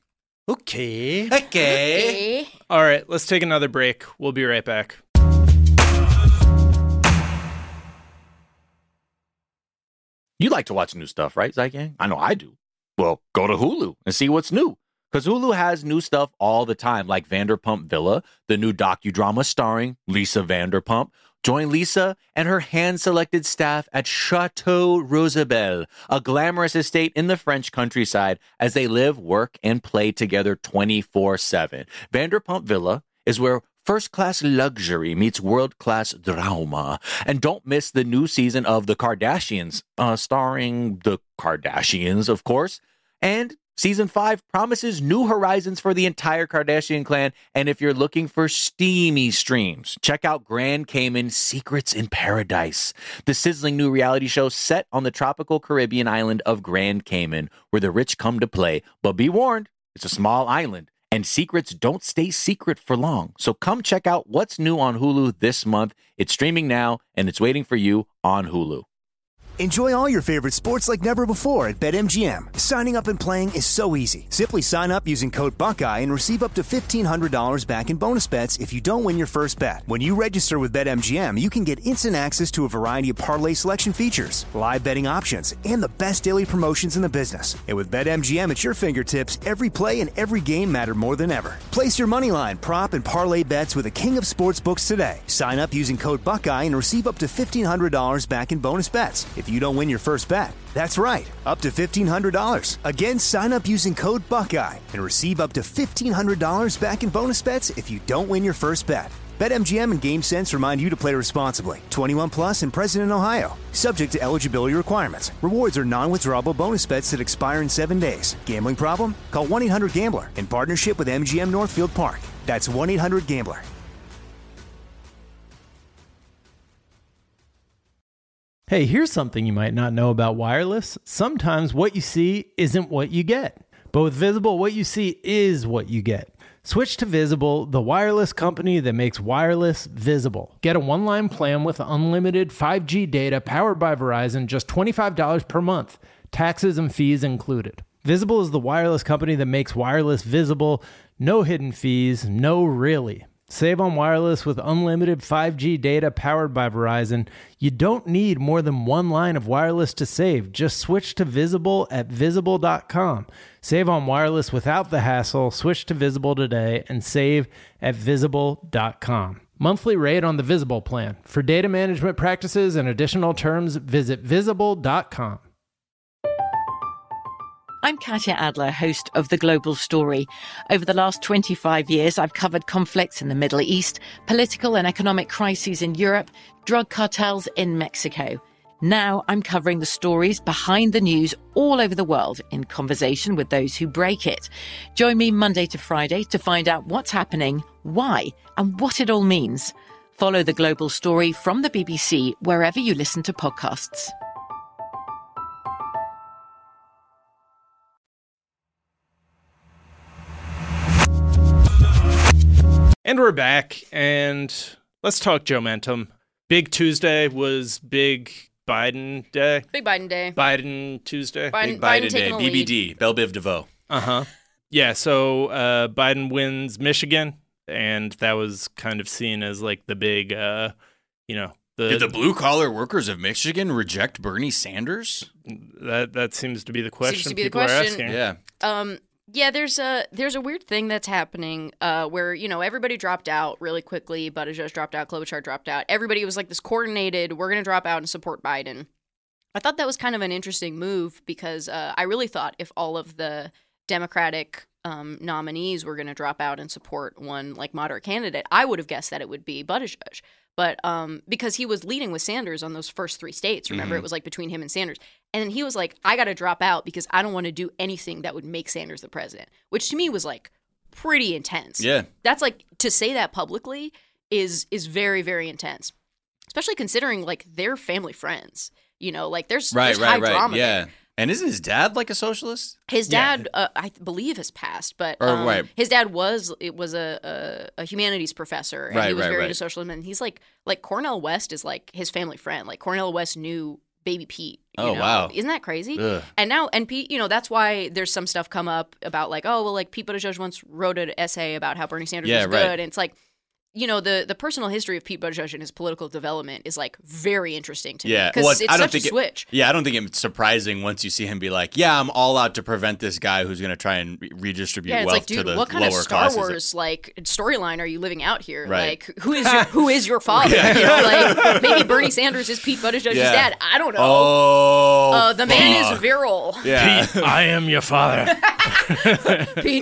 S3: Okay.
S1: okay.
S7: Okay.
S3: All right, let's take another break. We'll be right back.
S1: You like to watch new stuff, right, Zygang? I know I do. Well, go to Hulu and see what's new. Because Hulu has new stuff all the time, like Vanderpump Villa, the new docudrama starring Lisa Vanderpump. Join Lisa and her hand-selected staff at Chateau Rosabelle, a glamorous estate in the French countryside, as they live, work, and play together twenty-four seven. Vanderpump Villa is where first-class luxury meets world-class drama. And don't miss the new season of The Kardashians, uh, starring the Kardashians, of course, and Season five promises new horizons for the entire Kardashian clan, and if you're looking for steamy streams, check out Grand Cayman Secrets in Paradise, the sizzling new reality show set on the tropical Caribbean island of Grand Cayman, where the rich come to play. But be warned, it's a small island, and secrets don't stay secret for long. So come check out what's new on Hulu this month. It's streaming now, and it's waiting for you on Hulu.
S2: Enjoy all your favorite sports like never before at BetMGM. Signing up and playing is so easy. Simply sign up using code Buckeye and receive up to fifteen hundred dollars back in bonus bets if you don't win your first bet. When you register with BetMGM, you can get instant access to a variety of parlay selection features, live betting options, and the best daily promotions in the business. And with BetMGM at your fingertips, every play and every game matter more than ever. Place your moneyline, prop, and parlay bets with the king of sportsbooks today. Sign up using code Buckeye and receive up to fifteen hundred dollars back in bonus bets if you don't win your first bet. That's right, up to fifteen hundred dollars. Again, sign up using code Buckeye and receive up to fifteen hundred dollars back in bonus bets if you don't win your first bet. BetMGM and GameSense remind you to play responsibly. twenty-one plus and present in Ohio. Subject to eligibility requirements. Rewards are non-withdrawable bonus bets that expire in seven days. Gambling problem? Call one eight hundred gambler in partnership with M G M Northfield Park. That's one eight hundred gambler.
S3: Hey, here's something you might not know about wireless. Sometimes what you see isn't what you get. But with Visible, what you see is what you get. Switch to Visible, the wireless company that makes wireless visible. Get a one-line plan with unlimited five G data powered by Verizon, just twenty-five dollars per month. Taxes and fees included. Visible is the wireless company that makes wireless visible. No hidden fees, no really. Save on wireless with unlimited five G data powered by Verizon. You don't need more than one line of wireless to save. Just switch to Visible at visible dot com. Save on wireless without the hassle. Switch to Visible today and save at visible dot com. Monthly rate on the Visible plan. For data management practices and additional terms, visit visible dot com.
S13: I'm Katya Adler, host of The Global Story. Over the last twenty-five years, I've covered conflicts in the Middle East, political and economic crises in Europe, drug cartels in Mexico. Now I'm covering the stories behind the news all over the world in conversation with those who break it. Join me Monday to Friday to find out what's happening, why, and what it all means. Follow The Global Story from the B B C wherever you listen to podcasts.
S3: And we're back, and let's talk Joementum. Big Tuesday was Big Biden Day.
S7: Big Biden Day.
S3: Biden Tuesday.
S7: Biden,
S1: Big
S7: Biden
S1: Biden Day. B B D. Belle Biv DeVoe.
S3: Uh-huh. Yeah, so uh, Biden wins Michigan, and that was kind of seen as like the big, uh, you know. The,
S1: Did the blue-collar workers of Michigan reject Bernie Sanders?
S3: That that seems to be the question
S7: Seems to be the
S3: people are
S7: question.
S3: asking.
S1: Yeah.
S7: Um, yeah, there's a there's a weird thing that's happening uh, where, you know, everybody dropped out really quickly. Buttigieg dropped out. Klobuchar dropped out. Everybody was like this coordinated, we're going to drop out and support Biden. I thought that was kind of an interesting move because uh, I really thought if all of the Democratic um, nominees were going to drop out and support one like moderate candidate, I would have guessed that it would be Buttigieg. But um, because he was leading with Sanders on those first three states, remember,
S1: Mm-hmm.
S7: it was like between him and Sanders. And then he was like, I got to drop out because I don't want to do anything that would make Sanders the president, which to me was like pretty intense.
S1: Yeah.
S7: That's like, to say that publicly is is very, very intense, especially considering like they're family friends. You know, like there's,
S1: Right,
S7: there's
S1: right,
S7: high
S1: right.
S7: drama
S1: Yeah.
S7: there.
S1: And isn't his dad like a socialist?
S7: His
S3: Yeah.
S7: dad, uh, I believe, has passed, but
S1: Or,
S7: um,
S1: right.
S7: his dad was it was a, a, a humanities professor, and
S1: Right,
S7: he was
S1: right,
S7: very
S1: right.
S7: into socialism. And he's like like Cornel West is like his family friend. Like Cornel West knew Baby Pete. You
S1: Oh,
S7: know?
S1: wow.
S7: Isn't that crazy?
S1: Ugh.
S7: And now, and Pete, you know, that's why there's some stuff come up about like, oh, well, like Pete Buttigieg once wrote an essay about how Bernie Sanders
S1: Yeah,
S7: was
S1: right.
S7: good, and it's like, you know, the the personal history of Pete Buttigieg and his political development is like very interesting to me
S1: Yeah,
S7: because
S1: well,
S7: it's
S1: I don't
S7: such
S1: think
S7: a
S1: it-
S7: switch.
S1: Yeah, I don't think it's surprising once you see him be like, "Yeah, I'm all out to prevent this guy who's going to try and re- redistribute
S7: Yeah, it's
S1: wealth
S7: like, dude,
S1: to the
S7: what kind
S1: lower
S7: of Star
S1: classes."
S7: Wars like storyline are you living out here?
S1: Right.
S7: Like, who is your who is your father?
S1: Yeah.
S7: You know, like maybe Bernie Sanders is Pete Buttigieg's
S1: Yeah.
S7: dad. I don't know.
S1: Oh,
S7: uh, the man
S1: fuck.
S7: is virile.
S1: Yeah.
S3: Pete, I am your father.
S7: Pete,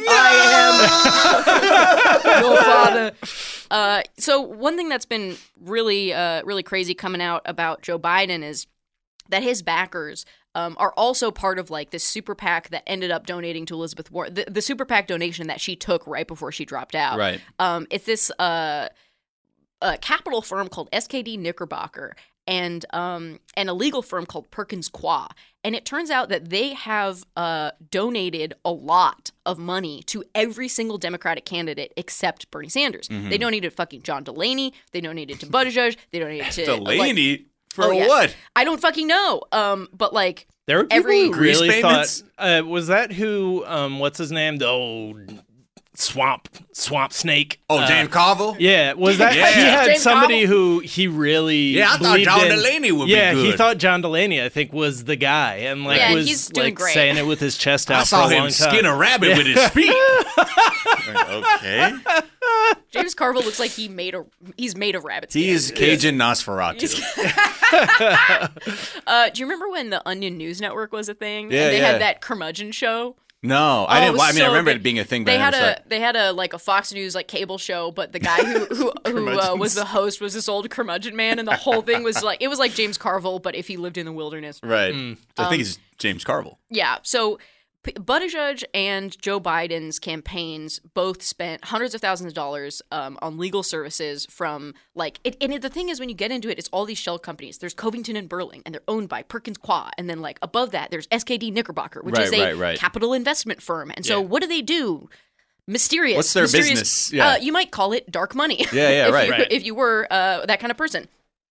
S7: I am your father. Uh, so one thing that's been really, uh, really crazy coming out about Joe Biden is that his backers um, are also part of like this super PAC that ended up donating to Elizabeth Warren. The, the super PAC donation that she took right before she dropped out.
S1: Right.
S7: Um, it's this uh, a capital firm called S K D Knickerbocker and um, and a legal firm called Perkins Coie. And it turns out that they have uh, donated a lot of money to every single Democratic candidate except Bernie Sanders.
S1: Mhm.
S7: They donated fucking John Delaney. They donated to Buttigieg. They donated to
S1: Delaney?
S7: like-
S1: For
S7: Oh, yeah.
S1: what?
S7: I don't fucking know. Um, but like
S3: There were people
S7: every
S3: who really
S1: Grease
S3: thought. Uh, was that who? Um, what's his name? The old swamp swamp snake.
S1: Oh,
S3: Uh,
S1: James Carville?
S3: Yeah, was that?
S1: Yeah.
S3: He had
S7: James
S3: somebody
S7: Carville?
S3: who he really.
S1: Yeah, I thought
S3: believed
S1: John
S3: in.
S1: Delaney would be
S3: Yeah, he
S1: good.
S3: thought John Delaney, I think, was the guy, and like
S7: Yeah, and
S3: was
S7: he's doing
S3: like
S7: great.
S3: saying it with his chest out
S1: I saw
S3: for a
S1: him
S3: long time.
S1: skin a rabbit with his feet. Okay.
S7: James Carville looks like he made a he's made of rabbit skin.
S1: He is Cajun Nosferatu.
S7: uh, do you remember when the Onion News Network was a thing?
S1: Yeah,
S7: and they
S1: yeah.
S7: had that curmudgeon show.
S1: No, I
S7: Oh, it
S1: didn't.
S7: was
S1: Well, I mean, I
S7: so
S1: remember
S7: good.
S1: it being a thing, but
S7: They
S1: I
S7: had
S1: never saw
S7: a
S1: it.
S7: they had a like a Fox News like cable show, but the guy who who, who uh, was the host was this old curmudgeon man, and the whole thing was like it was like James Carville, but if he lived in the wilderness.
S1: Right.
S3: Mm.
S1: I
S7: Um,
S1: think it's James Carville.
S7: Yeah. So P- Buttigieg and Joe Biden's campaigns both spent hundreds of thousands of dollars um, on legal services from like it. And it, the thing is, when you get into it, it's all these shell companies. There's Covington and Burling, and they're owned by Perkins Coie, and then like above that, there's S K D Knickerbocker, which
S1: Right,
S7: is a
S1: right, right.
S7: capital investment firm. And so,
S1: Yeah.
S7: what do they do? Mysterious.
S1: What's their
S7: mysterious,
S1: business? Yeah.
S7: Uh, you might call it dark money.
S1: Yeah, yeah,
S7: if
S1: right.
S7: You,
S3: Right.
S7: If you were uh, that kind of person.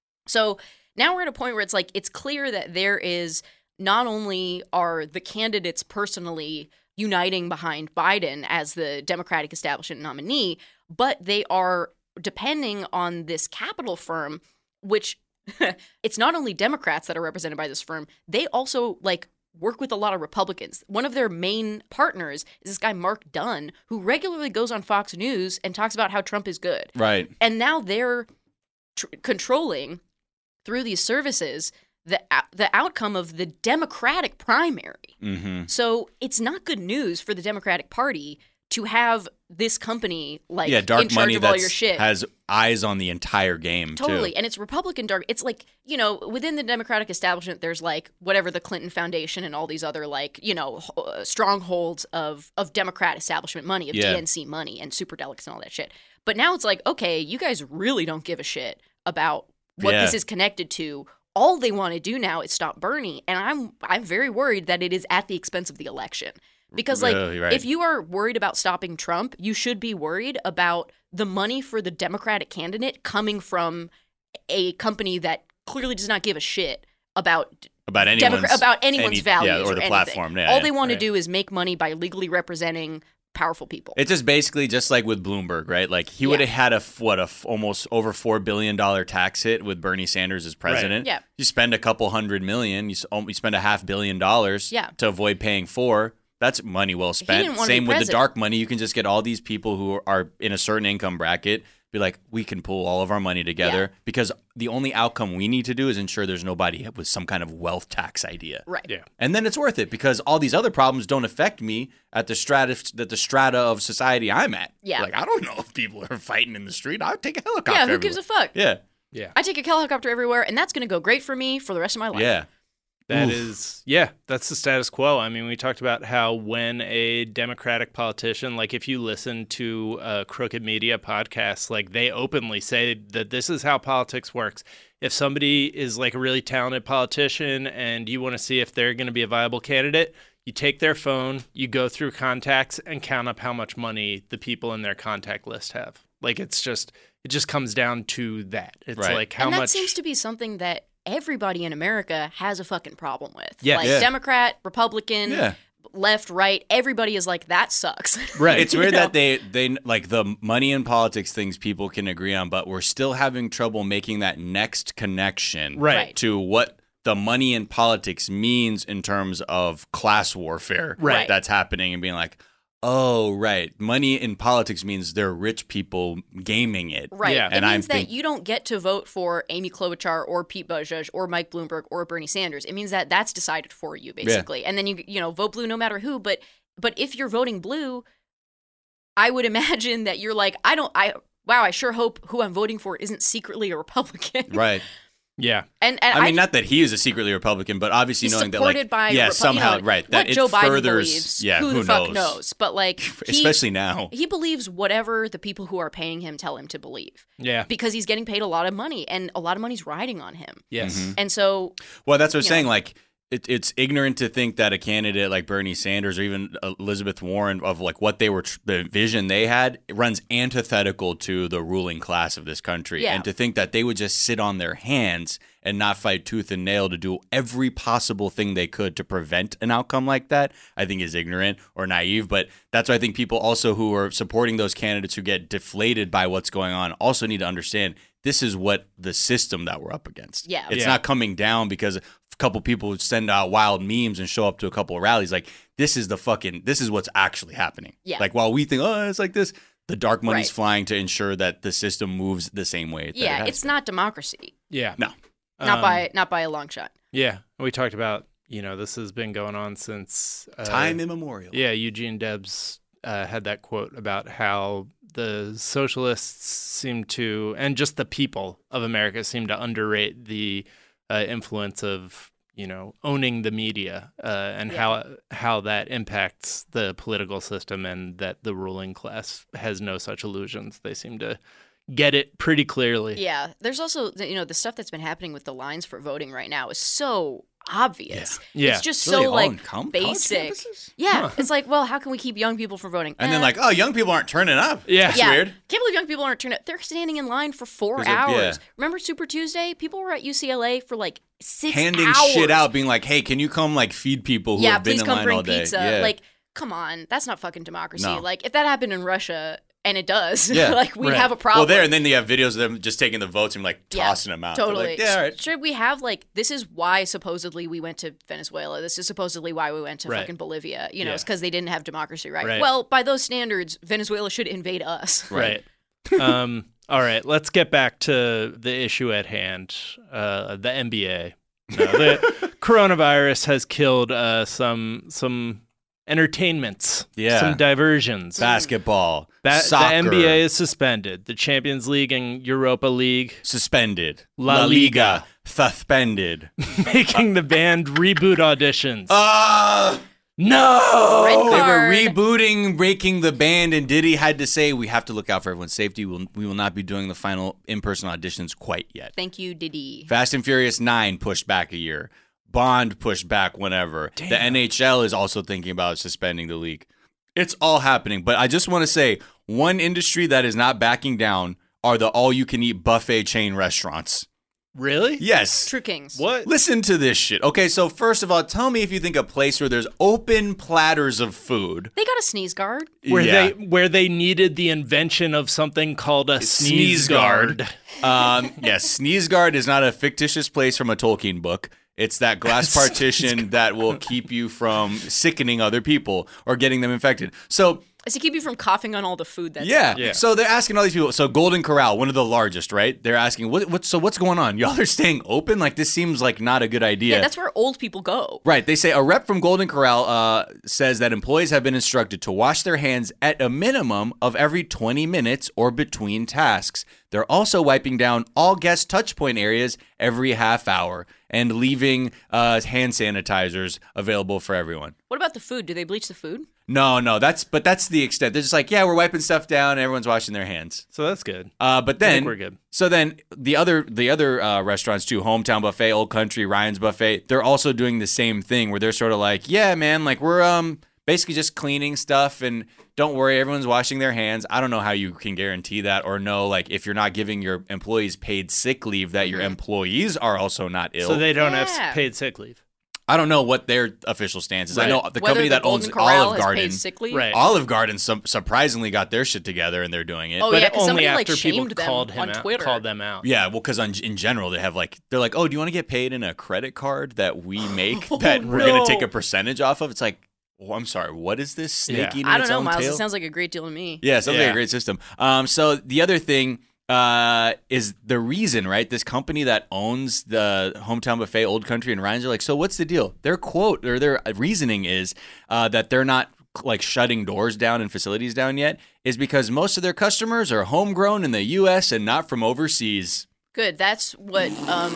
S7: So now we're at a point where it's like it's clear that there is not only are the candidates personally uniting behind Biden as the Democratic establishment nominee, but they are depending on this capital firm, which it's not only Democrats that are represented by this firm, they also like work with a lot of Republicans. One of their main partners is this guy Mark Dunn, who regularly goes on Fox News and talks about how Trump is good.
S1: Right.
S7: And now they're tr- controlling through these services the ou- the outcome of the Democratic primary.
S1: Mm-hmm.
S7: So it's not good news for the Democratic Party to have this company like
S1: Yeah, dark
S7: in charge
S1: money
S7: of all
S1: that
S7: your shit.
S1: has eyes on the entire game,
S7: Totally.
S1: too.
S7: And it's Republican dark. It's like, you know, within the Democratic establishment, there's like whatever the Clinton Foundation and all these other like, you know, h- uh, strongholds of, of Democrat establishment money, of
S1: Yeah.
S7: D N C money and superdelegates and all that shit. But now it's like, okay, you guys really don't give a shit about what
S1: Yeah.
S7: this is connected to. All they want to do now is stop Bernie. And I'm I'm very worried that it is at the expense of the election. Because, like,
S1: Really, right.
S7: if you are worried about stopping Trump, you should be worried about the money for the Democratic candidate coming from a company that clearly does not give a shit about
S1: About anyone's,
S7: Democra- about anyone's
S1: any-
S7: values
S1: yeah, or the
S7: anything.
S1: platform. Yeah,
S7: All
S1: yeah.
S7: they want
S1: Right.
S7: to do is make money by legally representing powerful people.
S1: It's just basically just like with Bloomberg, right? Like he would have had a f- what a f- almost over four billion dollar tax hit with Bernie Sanders as president.
S7: Yeah.
S1: You spend a couple hundred million, you, s- um, you spend a half billion dollars
S7: Yeah.
S1: to avoid paying four. That's money well spent.
S7: didn't wanna be
S1: Same with the
S7: president.
S1: dark money. You can just get all these people who are in a certain income bracket. Be like, we can pool all of our money together
S7: Yeah.
S1: because the only outcome we need to do is ensure there's nobody with some kind of wealth tax idea.
S7: Right.
S3: Yeah.
S1: And then it's worth it because all these other problems don't affect me at the strata at the strata of society I'm at.
S7: Yeah.
S1: Like I don't know if people are fighting in the street. I'll take a helicopter.
S7: Yeah, who
S1: everywhere.
S7: gives a fuck?
S1: Yeah.
S3: Yeah.
S7: I take a helicopter everywhere, and that's going to go great for me for the rest of my life.
S1: Yeah.
S3: That
S1: Oof.
S3: is, yeah, that's the status quo. I mean, we talked about how when a Democratic politician, like if you listen to uh, Crooked Media podcasts, like they openly say that this is how politics works. If somebody is like a really talented politician and you want to see if they're going to be a viable candidate, you take their phone, you go through contacts and count up how much money the people in their contact list have. Like it's just, it just comes down to that. It's
S1: Right.
S3: like how
S7: and that
S3: much.
S7: seems to be something that everybody in America has a fucking problem with.
S3: Yes.
S7: Like
S1: Yeah.
S7: Democrat, Republican,
S1: Yeah.
S7: left, right, everybody is like, that sucks.
S3: Right.
S1: It's
S7: You
S1: weird
S7: know?
S1: that they they like the money and politics things people can agree on, but we're still having trouble making that next connection
S3: Right.
S7: Right.
S1: to what the money in politics means in terms of class warfare
S3: Right.
S1: that's happening and being like, oh, right. Money in politics means they're rich people gaming it.
S7: Right.
S3: Yeah.
S7: It
S1: And I'm
S7: means that
S1: think-
S7: you don't get to vote for Amy Klobuchar or Pete Buttigieg or Mike Bloomberg or Bernie Sanders. It means that that's decided for you, basically. And then you you know vote blue no matter who. But but if you're voting blue, I would imagine that you're like, I don't. I wow. I sure hope who I'm voting for isn't secretly a Republican.
S1: Right.
S3: Yeah.
S7: And, and
S1: I mean,
S7: I,
S1: not that he is a secretly Republican, but obviously
S7: he's
S1: knowing that,
S7: supported
S1: like,
S7: by
S1: yeah,
S7: Repu-
S1: somehow,
S7: you know,
S1: right,
S7: what
S1: that it
S7: Joe Biden
S1: furthers,
S7: believes,
S1: yeah,
S7: who,
S1: who
S7: the fuck
S1: knows?
S7: knows? But like, he,
S1: especially now,
S7: he believes whatever the people who are paying him tell him to believe.
S3: Yeah,
S7: because he's getting paid a lot of money, and a lot of money's riding on him.
S3: Yes,
S1: mm-hmm.
S7: and so,
S1: well, that's what I'm
S7: you
S1: saying.
S7: know,
S1: Like, it, it's ignorant to think that a candidate like Bernie Sanders or even Elizabeth Warren, of like what they were, tr- the vision they had, runs antithetical to the ruling class of this country.
S7: Yeah.
S1: And to think that they would just sit on their hands and not fight tooth and nail to do every possible thing they could to prevent an outcome like that, I think is ignorant or naive. But that's why I think people also who are supporting those candidates who get deflated by what's going on also need to understand this is what the system that we're up against.
S7: Yeah.
S1: It's
S3: Yeah.
S1: not coming down because a couple people would send out wild memes and show up to a couple of rallies. Like, this is the fucking, this is what's actually happening.
S7: Yeah.
S1: Like, while we think, oh, it's like this, the dark money's
S7: Right.
S1: flying to ensure that the system moves the same way. That
S7: yeah,
S1: it has
S7: it's
S1: to.
S7: not democracy.
S3: Yeah.
S1: No.
S7: Not
S3: Um,
S7: by not by a long shot.
S3: Yeah, we talked about, you know, this has been going on since uh,
S1: Time immemorial.
S3: Yeah, Eugene Debs uh, had that quote about how the socialists seem to, and just the people of America seem to underrate the uh, influence of, you know, owning the media uh, and
S7: Yeah.
S3: how how that impacts the political system, and that the ruling class has no such illusions. They seem to get it pretty clearly.
S7: Yeah, there's also the- you know the stuff that's been happening with the lines for voting right now is so obvious.
S3: Yeah.
S7: It's just
S1: Really
S7: so
S1: all
S7: like
S1: in com- college
S7: basic.
S1: campuses?
S7: Yeah, it's like, well, how can we keep young people from voting?
S1: And
S7: Eh.
S1: then like, oh, young people aren't turning up.
S3: Yeah.
S1: That's
S7: yeah,
S1: weird.
S7: can't believe young people aren't turning up. They're standing in line for four
S1: There's a-
S7: hours.
S1: yeah.
S7: Remember Super Tuesday? People were at U C L A for like six
S1: Handing
S7: hours.
S1: shit out, being like, hey, can you come like feed people who
S7: Yeah,
S1: have been
S7: please
S1: in
S7: come
S1: line
S7: bring
S1: all day?
S7: pizza.
S1: Yeah.
S7: Like, come on, that's not fucking democracy.
S1: No.
S7: Like, if that happened in Russia, and it does,
S1: Yeah.
S7: like we'd
S3: Right.
S7: have a problem.
S1: Well, there, and then you have videos of them just taking the votes and like
S7: Yeah,
S1: tossing them out. They're
S7: Totally.
S1: Like, yeah, all right.
S7: Should we have like this is why supposedly we went to Venezuela. This is supposedly why we went to
S3: Right.
S7: fucking Bolivia. You know,
S3: Yeah.
S7: it's because they didn't have democracy, right?
S3: Right.
S7: Well, by those standards, Venezuela should invade us.
S3: Right. um, all right. Let's get back to the issue at hand. Uh, the N B A. No, the coronavirus has killed uh, some some entertainments.
S1: Yeah.
S3: Some diversions.
S1: Basketball,
S3: Ba-
S1: soccer,
S3: the N B A is suspended. The Champions League and Europa League
S1: suspended.
S3: La Liga.
S1: suspended.
S3: making the band reboot auditions.
S1: Uh,
S3: no!
S7: Red
S1: They were
S7: card.
S1: rebooting, breaking the band, and Diddy had to say, we have to look out for everyone's safety. We'll, we will not be doing the final in-person auditions quite yet.
S7: Thank you, Diddy.
S1: Fast and Furious nine pushed back a year. Bond pushed back whenever.
S3: Damn.
S1: The N H L is also thinking about suspending the league. It's all happening. But I just want to say, one industry that is not backing down are the all-you-can-eat buffet chain restaurants.
S3: Really?
S1: Yes.
S7: True Kings.
S3: What?
S1: Listen to this shit. Okay, so first of all, tell me if you think a place where there's open platters of food.
S7: They got a sneeze guard.
S3: Where
S1: Yeah.
S3: they where they needed the invention of something called a sneeze,
S1: Sneeze
S3: guard.
S1: guard. Um, yes, Sneeze Guard is not a fictitious place from a Tolkien book. It's that glass partition that will keep you from sickening other people or getting them infected. So,
S7: Does it keep you from coughing on all the food that's
S1: yeah.
S7: out?
S3: Yeah.
S1: So they're asking all these people. So Golden Corral, one of the largest, right? They're asking, what? What? So what's going on? Y'all are staying open? Like this seems like not a good idea.
S7: Yeah, that's where old people go.
S1: Right. They say a rep from Golden Corral uh, says that employees have been instructed to wash their hands at a minimum of every twenty minutes or between tasks. They're also wiping down all guest touchpoint areas every half hour and leaving uh, hand sanitizers available for everyone.
S7: What about the food? Do they bleach the food?
S1: No, no, that's but that's the extent. They're just like, yeah, we're wiping stuff down. And everyone's washing their hands.
S3: So that's good.
S1: Uh, but
S3: I
S1: then
S3: think we're good.
S1: So then the other the other uh, restaurants too, Hometown Buffet, Old Country, Ryan's Buffet, they're also doing the same thing where they're sort of like, yeah, man, like we're um basically just cleaning stuff and don't worry, everyone's washing their hands. I don't know how you can guarantee that or know like if you're not giving your employees paid sick leave that your employees are also not ill.
S3: So they don't
S7: Yeah.
S3: have paid sick leave.
S1: I don't know what their official stance is. I
S3: Right.
S1: know the
S7: Whether
S1: company
S7: the
S1: that owns
S7: Golden Corral
S1: Olive
S7: has
S1: Garden.
S7: paid sick leave?
S3: Right.
S1: Olive Garden su- surprisingly got their shit together and they're doing it.
S7: Oh,
S3: But
S7: yeah, 'cause
S3: only
S7: somebody, like,
S3: after people
S7: shamed them
S3: called him
S7: on
S3: out,
S7: Twitter.
S3: called them out.
S1: Yeah, well, because in general they have like they're like, oh, do you want to get paid in a credit card that we make that we're
S7: no.
S1: gonna take a percentage off of? It's like, oh, I'm sorry, what is this snake
S3: Yeah.
S1: eating
S7: I don't
S1: its
S7: know,
S1: own
S7: Miles.
S1: tail?
S7: It sounds like a great deal to me.
S1: yeah, sounds like
S3: Yeah.
S1: a great system. Um, so the other thing uh, is the reason, right? This company that owns the Hometown Buffet, Old Country, and Ryan's are like, so what's the deal? Their quote or their reasoning is uh, that they're not like shutting doors down and facilities down yet is because most of their customers are homegrown in the U S and not from overseas.
S7: Good. That's what um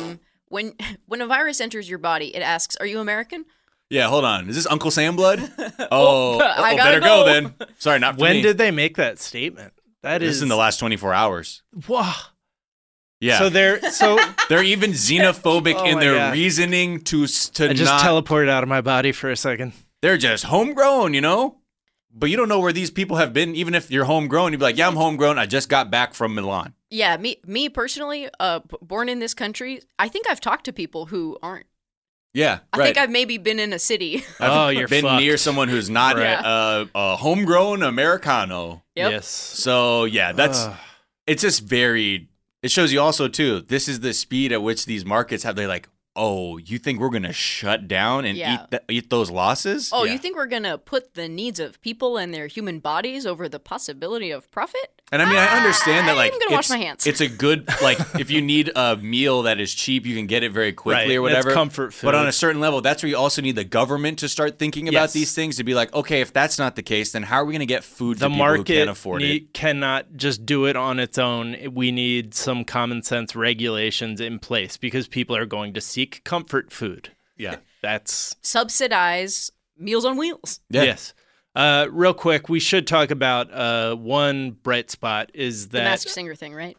S7: when when a virus enters your body, it asks, "Are you American?"
S1: Yeah, hold on. Is this Uncle Sam blood? Oh, oh,
S7: I
S1: oh
S7: gotta
S1: better go.
S7: go.
S1: then. Sorry, not for
S3: When
S1: me.
S3: did they make that statement? That
S1: this
S3: is
S1: is in the last twenty-four hours.
S3: Wow.
S1: Yeah.
S3: So they're so
S1: they're even xenophobic
S3: Oh
S1: in
S3: my
S1: their
S3: God.
S1: reasoning to to
S3: I just
S1: not.
S3: teleported out of my body for a second.
S1: They're just homegrown, you know. But you don't know where these people have been. Even if you're homegrown, you'd be like, "Yeah, I'm homegrown. I just got back from Milan."
S7: Yeah, me me personally, uh, b- born in this country, I think I've talked to people who aren't.
S1: Yeah,
S7: I
S1: right.
S7: think I've maybe been in a city.
S1: I've
S3: Oh, you're
S1: been
S3: fucked.
S1: near someone who's not
S7: Right.
S1: uh, a homegrown Americano.
S7: Yep.
S3: Yes.
S1: So yeah, that's
S3: Ugh.
S1: it's just very. It shows you also too. This is the speed at which these markets have. They're like, oh, you think we're gonna shut down and
S7: Yeah.
S1: eat th- eat those losses?
S7: Oh,
S1: Yeah.
S7: you think we're gonna put the needs of people and their human bodies over the possibility of profit?
S1: And I mean, I understand that, like,
S7: I'm gonna wash
S1: it's,
S7: my hands.
S1: it's a good, like, if you need a meal that is cheap, you can get it very quickly
S3: Right,
S1: or
S3: that's
S1: whatever.
S3: comfort
S1: But on
S3: food.
S1: a certain level, that's where you also need the government to start thinking about
S3: Yes.
S1: these things to be like, okay, if that's not the case, then how are we going to get food
S3: The
S1: to people who
S3: market
S1: can't afford
S3: need,
S1: it?
S3: cannot just do it on its own. We need some common sense regulations in place because people are going to seek comfort food.
S1: Yeah.
S3: That's
S7: Subsidize Meals on Wheels.
S1: Yeah.
S3: yes. Uh, real quick, we should talk about uh, one bright spot is
S7: The
S3: that
S7: Masked Singer thing, right?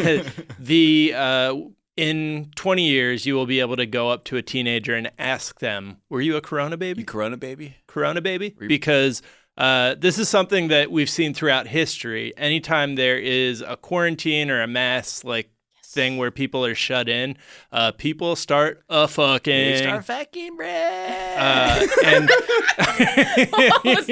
S3: the uh, in twenty years you will be able to go up to a teenager and ask them, "Were you a Corona baby?
S1: You Corona baby?
S3: Corona baby?" Because uh, this is something that we've seen throughout history. Anytime there is a quarantine or a mass like thing where people are shut in, uh, people start a fucking.
S1: They start fucking, bruh.
S3: Uh, and
S7: What was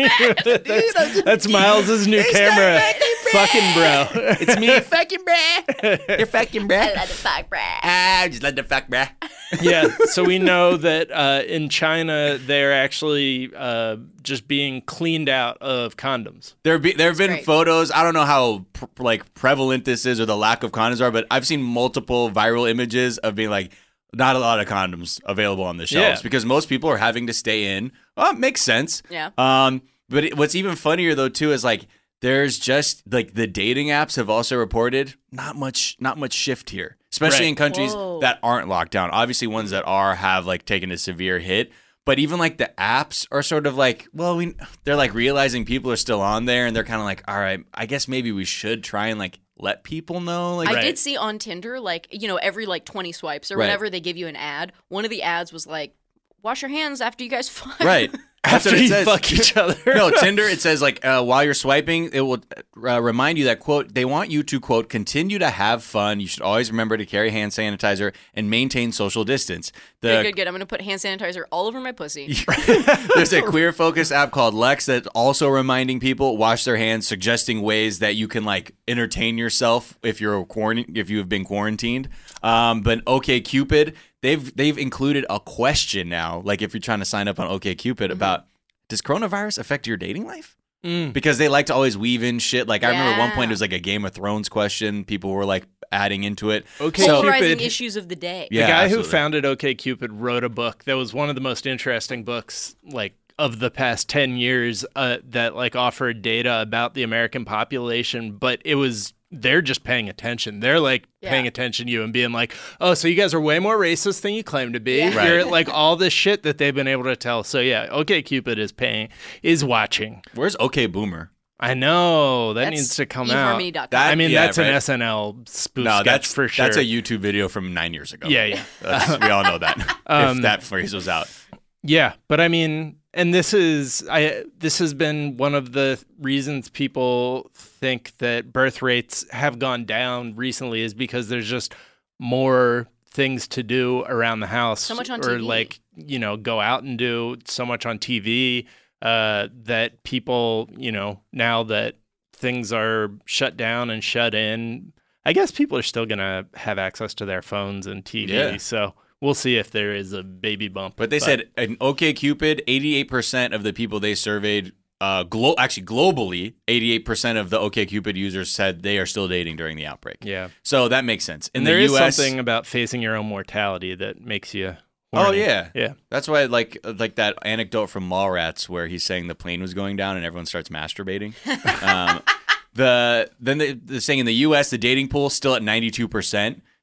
S7: that?
S3: that's Miles's new camera. Fucking bro.
S1: It's me, fucking bruh. You're fucking bruh.
S7: Let the fuck, bruh.
S1: Ah, just let the fuck bruh.
S3: Yeah, so we know that uh, in China they're actually uh, just being cleaned out of condoms.
S1: There be there have been
S7: great.
S1: photos. I don't know how pr- like prevalent this is or the lack of condoms are, but I've seen multiple viral images of being like not a lot of condoms available on the shelves
S3: Yeah.
S1: because most people are having to stay in. Well, it makes sense.
S7: Yeah.
S1: Um, but it, what's even funnier though too is like there's just like the dating apps have also reported not much not much shift here, especially
S3: Right.
S1: in countries
S7: Whoa.
S1: that aren't locked down. Obviously, ones that are have like taken a severe hit. But even like the apps are sort of like, well, we they're like realizing people are still on there, and they're kind of like, all right, I guess maybe we should try and like let people know. Like,
S7: I
S3: Right.
S7: did see on Tinder, like, you know, every like twenty swipes or
S1: Right.
S7: whatever, they give you an ad. One of the ads was like, wash your hands after you guys fuck.
S1: right. That's
S3: After
S1: what it
S3: you
S1: says.
S3: fuck each other.
S1: No, Tinder, it says like uh, while you're swiping, it will uh, remind you that, quote, they want you to, quote, continue to have fun. You should always remember to carry hand sanitizer and maintain social distance. The
S7: Good, good, good. I'm going to put hand sanitizer all over my pussy.
S1: There's a queer focus app called Lex that's also reminding people wash their hands, suggesting ways that you can like entertain yourself if you're quarant- if you have been quarantined. Um, but OkCupid, they've they've included a question now, like if you're trying to sign up on OkCupid
S7: Mm-hmm.
S1: about does coronavirus affect your dating life?
S3: Mm.
S1: Because they like to always weave in shit. Like I remember at one point
S7: Yeah.
S1: it was like a Game of Thrones question. People were like adding into it.
S3: Okay,
S1: So-
S7: Polarizing
S3: Cupid.
S7: issues of the day.
S1: Yeah,
S3: the guy
S1: absolutely.
S3: who founded OkCupid wrote a book that was one of the most interesting books, like of the past ten years, uh, that like offered data about the American population. But it was they're just paying attention. They're like paying
S7: Yeah.
S3: attention to you and being like, "Oh, so you guys are way more racist than you claim to be."
S7: Yeah.
S1: Right.
S3: You're like all this shit that they've been able to tell. So yeah, OkCupid is paying is watching.
S1: Where's OK Boomer?
S3: I know that
S7: That's
S3: needs to come out.
S7: eHarmony dot com.
S1: That-
S3: I mean,
S1: yeah,
S3: that's an
S1: right.
S3: S N L spoof
S1: No,
S3: sketch
S1: that's
S3: for sure.
S1: That's a YouTube video from nine years ago.
S3: Yeah, yeah.
S1: That's, we all know that.
S3: Um,
S1: if that phrase was out.
S3: Yeah, but I mean, and this is I this has been one of the reasons people think that birth rates have gone down recently is because there's just more things to do around the house.
S7: So much on
S3: or
S7: T V.
S3: like, you know, go out and do so much on T V uh, that people, you know, now that things are shut down and shut in, I guess people are still going to have access to their phones and T V.
S1: Yeah.
S3: So we'll see if there is a baby bump.
S1: But they said in OkCupid, eighty-eight percent of the people they surveyed, uh, glo- actually globally, eighty-eight percent of the OkCupid users said they are still dating during the outbreak.
S3: Yeah.
S1: So that makes sense. In
S3: And
S1: the
S3: there is
S1: U S,
S3: something about facing your own mortality that makes you.
S1: oh
S3: horny.
S1: yeah,
S3: yeah.
S1: That's why like like that anecdote from Mallrats where he's saying the plane was going down and everyone starts masturbating. um, the then they, they're saying in the U S the dating pool still at ninety-two percent.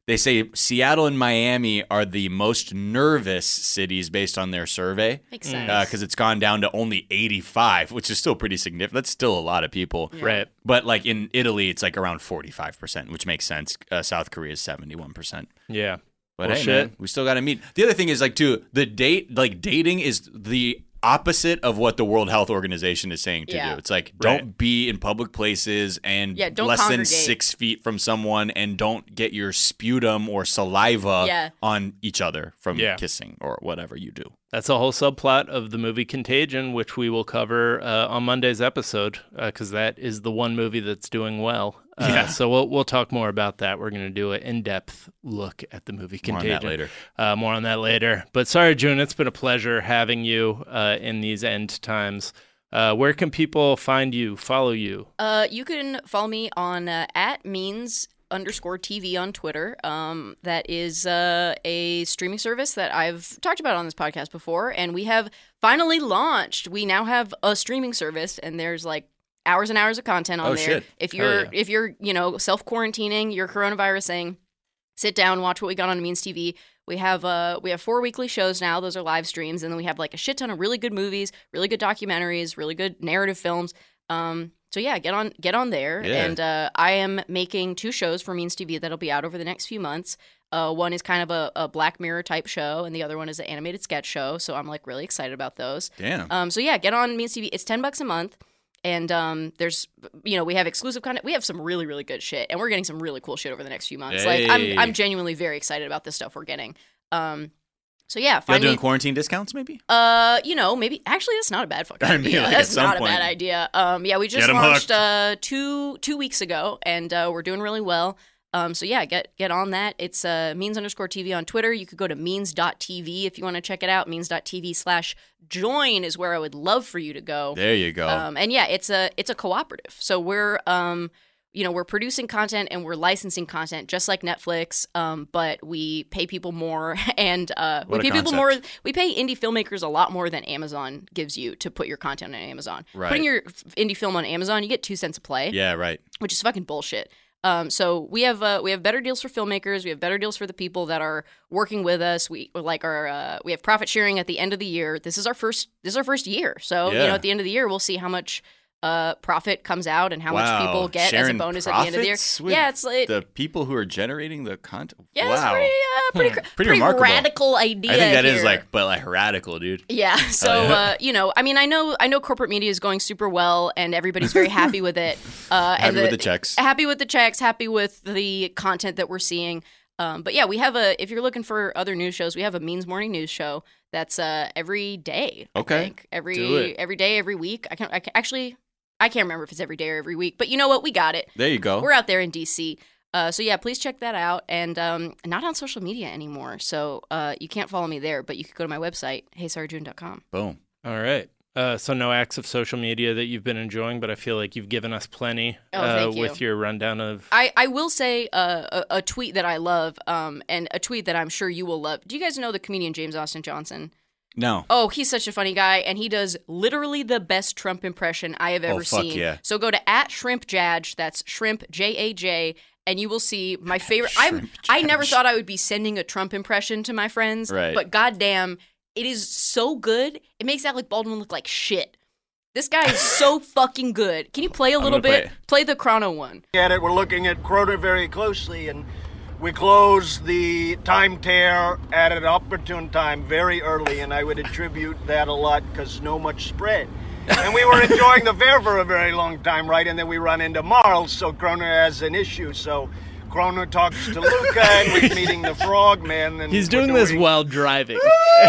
S1: They say Seattle and Miami are the most nervous cities based on their survey.
S7: Makes sense.
S1: Because uh, it's gone down to only eighty-five, which is still pretty significant. That's still a lot of people.
S3: Yeah. Right.
S1: But like in Italy, it's like around forty-five percent, which makes sense. Uh, South Korea is seventy-one percent.
S3: Yeah.
S1: But
S3: well,
S1: hey,
S3: shit.
S1: man, we still got to meet. The other thing is like, too, the date, like dating is the opposite of what the World Health Organization is saying to
S7: Yeah.
S1: do. It's like,
S3: Right.
S1: don't be in public places and
S7: Yeah, don't
S1: less than
S7: congregate.
S1: six feet from someone, and don't get your sputum or saliva
S7: Yeah.
S1: on each other from
S3: Yeah.
S1: kissing or whatever you do.
S3: That's a whole subplot of the movie Contagion, which we will cover uh, on Monday's episode, because uh, that is the one movie that's doing well. Uh,
S1: Yeah.
S3: So we'll we'll talk more about that. We're going to do an in-depth look at the movie
S1: More on
S3: Contagion.
S1: that later.
S3: Uh, more on that later. But sorry, June, it's been a pleasure having you uh, in these end times. Uh, where can people find you, follow you?
S7: Uh, you can follow me on uh, at means underscore T V on Twitter. Um, that is uh, a streaming service that I've talked about on this podcast before, and we have finally launched. We now have a streaming service, and there's like hours and hours of content on
S1: Oh,
S7: there.
S1: shit.
S7: If
S1: Hell
S7: you're
S1: yeah.
S7: if you're you know self quarantining, you're coronavirusing, sit down, watch what we got on Means T V. We have uh we have four weekly shows now. Those are live streams, and then we have like a shit ton of really good movies, really good documentaries, really good narrative films. Um, so yeah, get on get on there.
S1: Yeah.
S7: And uh, I am making two shows for Means T V that'll be out over the next few months. Uh, one is kind of a, a Black Mirror type show, and the other one is an animated sketch show. So I'm like really excited about those.
S1: Damn.
S7: Um, so yeah, get on Means T V. It's ten bucks a month. And um, there's, you know, we have exclusive content. We have some really, really good shit, and we're getting some really cool shit over the next few months. Like, I'm,
S1: Hey.
S7: I'm genuinely very excited about the stuff we're getting. Um, so yeah,
S1: Y'all
S7: find
S1: doing
S7: me.
S1: quarantine discounts, maybe?
S7: Uh, you know, maybe actually that's not a bad fucking
S1: I mean,
S7: idea.
S1: like, at
S7: That's
S1: some
S7: not
S1: point.
S7: a bad idea. Um, yeah, we just
S1: Get 'em
S7: launched
S1: hooked.
S7: uh two two weeks ago, and uh, we're doing really well. Um, so yeah, get get on that. It's uh, means underscore T V on Twitter. You could go to means dot T V if you want to check it out. means dot T V slash join is where I would love for you to go.
S1: There you go.
S7: Um, and yeah, it's a it's a cooperative. So we're um, you know, we're producing content and we're licensing content just like Netflix. Um, but we pay people more, and uh, we
S1: What a
S7: pay people more.
S1: concept.
S7: We pay indie filmmakers a lot more than Amazon gives you to put your content on Amazon.
S1: Right.
S7: Putting your f- indie film on Amazon, you get two cents a play,
S1: yeah, right.
S7: which is fucking bullshit. Um, so we have uh, we have better deals for filmmakers. We have better deals for the people that are working with us. We like our uh, we have profit sharing at the end of the year. This is our first this is our first year. So you
S1: Yeah.
S7: know at the end of the year we'll see how much uh, profit comes out and how
S1: Wow.
S7: much people get
S1: Sharing
S7: as a bonus at the end of the year.
S1: profits with
S7: Yeah, it's like
S1: the people who are generating the content.
S7: yeah,
S1: wow.
S7: it's pretty uh, pretty, cr-
S1: Pretty
S7: pretty
S1: remarkable.
S7: radical idea.
S1: I think that is
S7: here.
S1: like, but like radical, dude.
S7: Yeah. So
S1: Oh, yeah.
S7: uh, you know, I mean, I know, I know, corporate media is going super well, and everybody's very happy with it. Uh, and
S1: Happy with the checks.
S7: Happy with the checks. Happy with the content that we're seeing. Um, but yeah, we have a. If you're looking for other news shows, we have a Means Morning News show that's uh, every day. I
S1: Okay.
S7: think.
S1: Do
S7: Every
S1: it.
S7: every day, every week. I can. I can actually. I can't remember if it's every day or every week, but you know what? We got it.
S1: There you go.
S7: We're out there in D C. Uh, so yeah, please check that out. And um, not on social media anymore, so uh, you can't follow me there. But you could go to my website, hey sarah june dot com.
S1: Boom.
S3: All right. Uh, so no acts of social media that you've been enjoying, but I feel like you've given us plenty
S7: Oh,
S3: uh,
S7: thank you.
S3: with your rundown of.
S7: I, I will say uh, a, a tweet that I love, um, and a tweet that I'm sure you will love. Do you guys know the comedian James Austin Johnson?
S1: No.
S7: Oh, he's such a funny guy, and he does literally the best Trump impression I have ever
S1: Oh, fuck
S7: seen.
S1: yeah.
S7: So go to at Shrimp Jaj, that's Shrimp J A J, and you will see my favorite. I'm I never thought I would be sending a Trump impression to my friends,
S1: Right.
S7: but goddamn, it is so good. It makes Alec Baldwin look like shit. This guy is so fucking good. Can you play a
S8: I'm
S7: little
S8: gonna play
S7: bit?
S8: it.
S7: Play the Chrono one.
S8: At it, we're looking at Corona very closely, and we close the time tear at an opportune time very early, and I would attribute that a lot because no much spread. And we were enjoying the fair for a very long time, right? And then we run into Marls, so Corona has an issue. So Corona talks to Luca, and we're meeting the Frogman. And
S3: He's
S8: we're
S3: doing this while driving,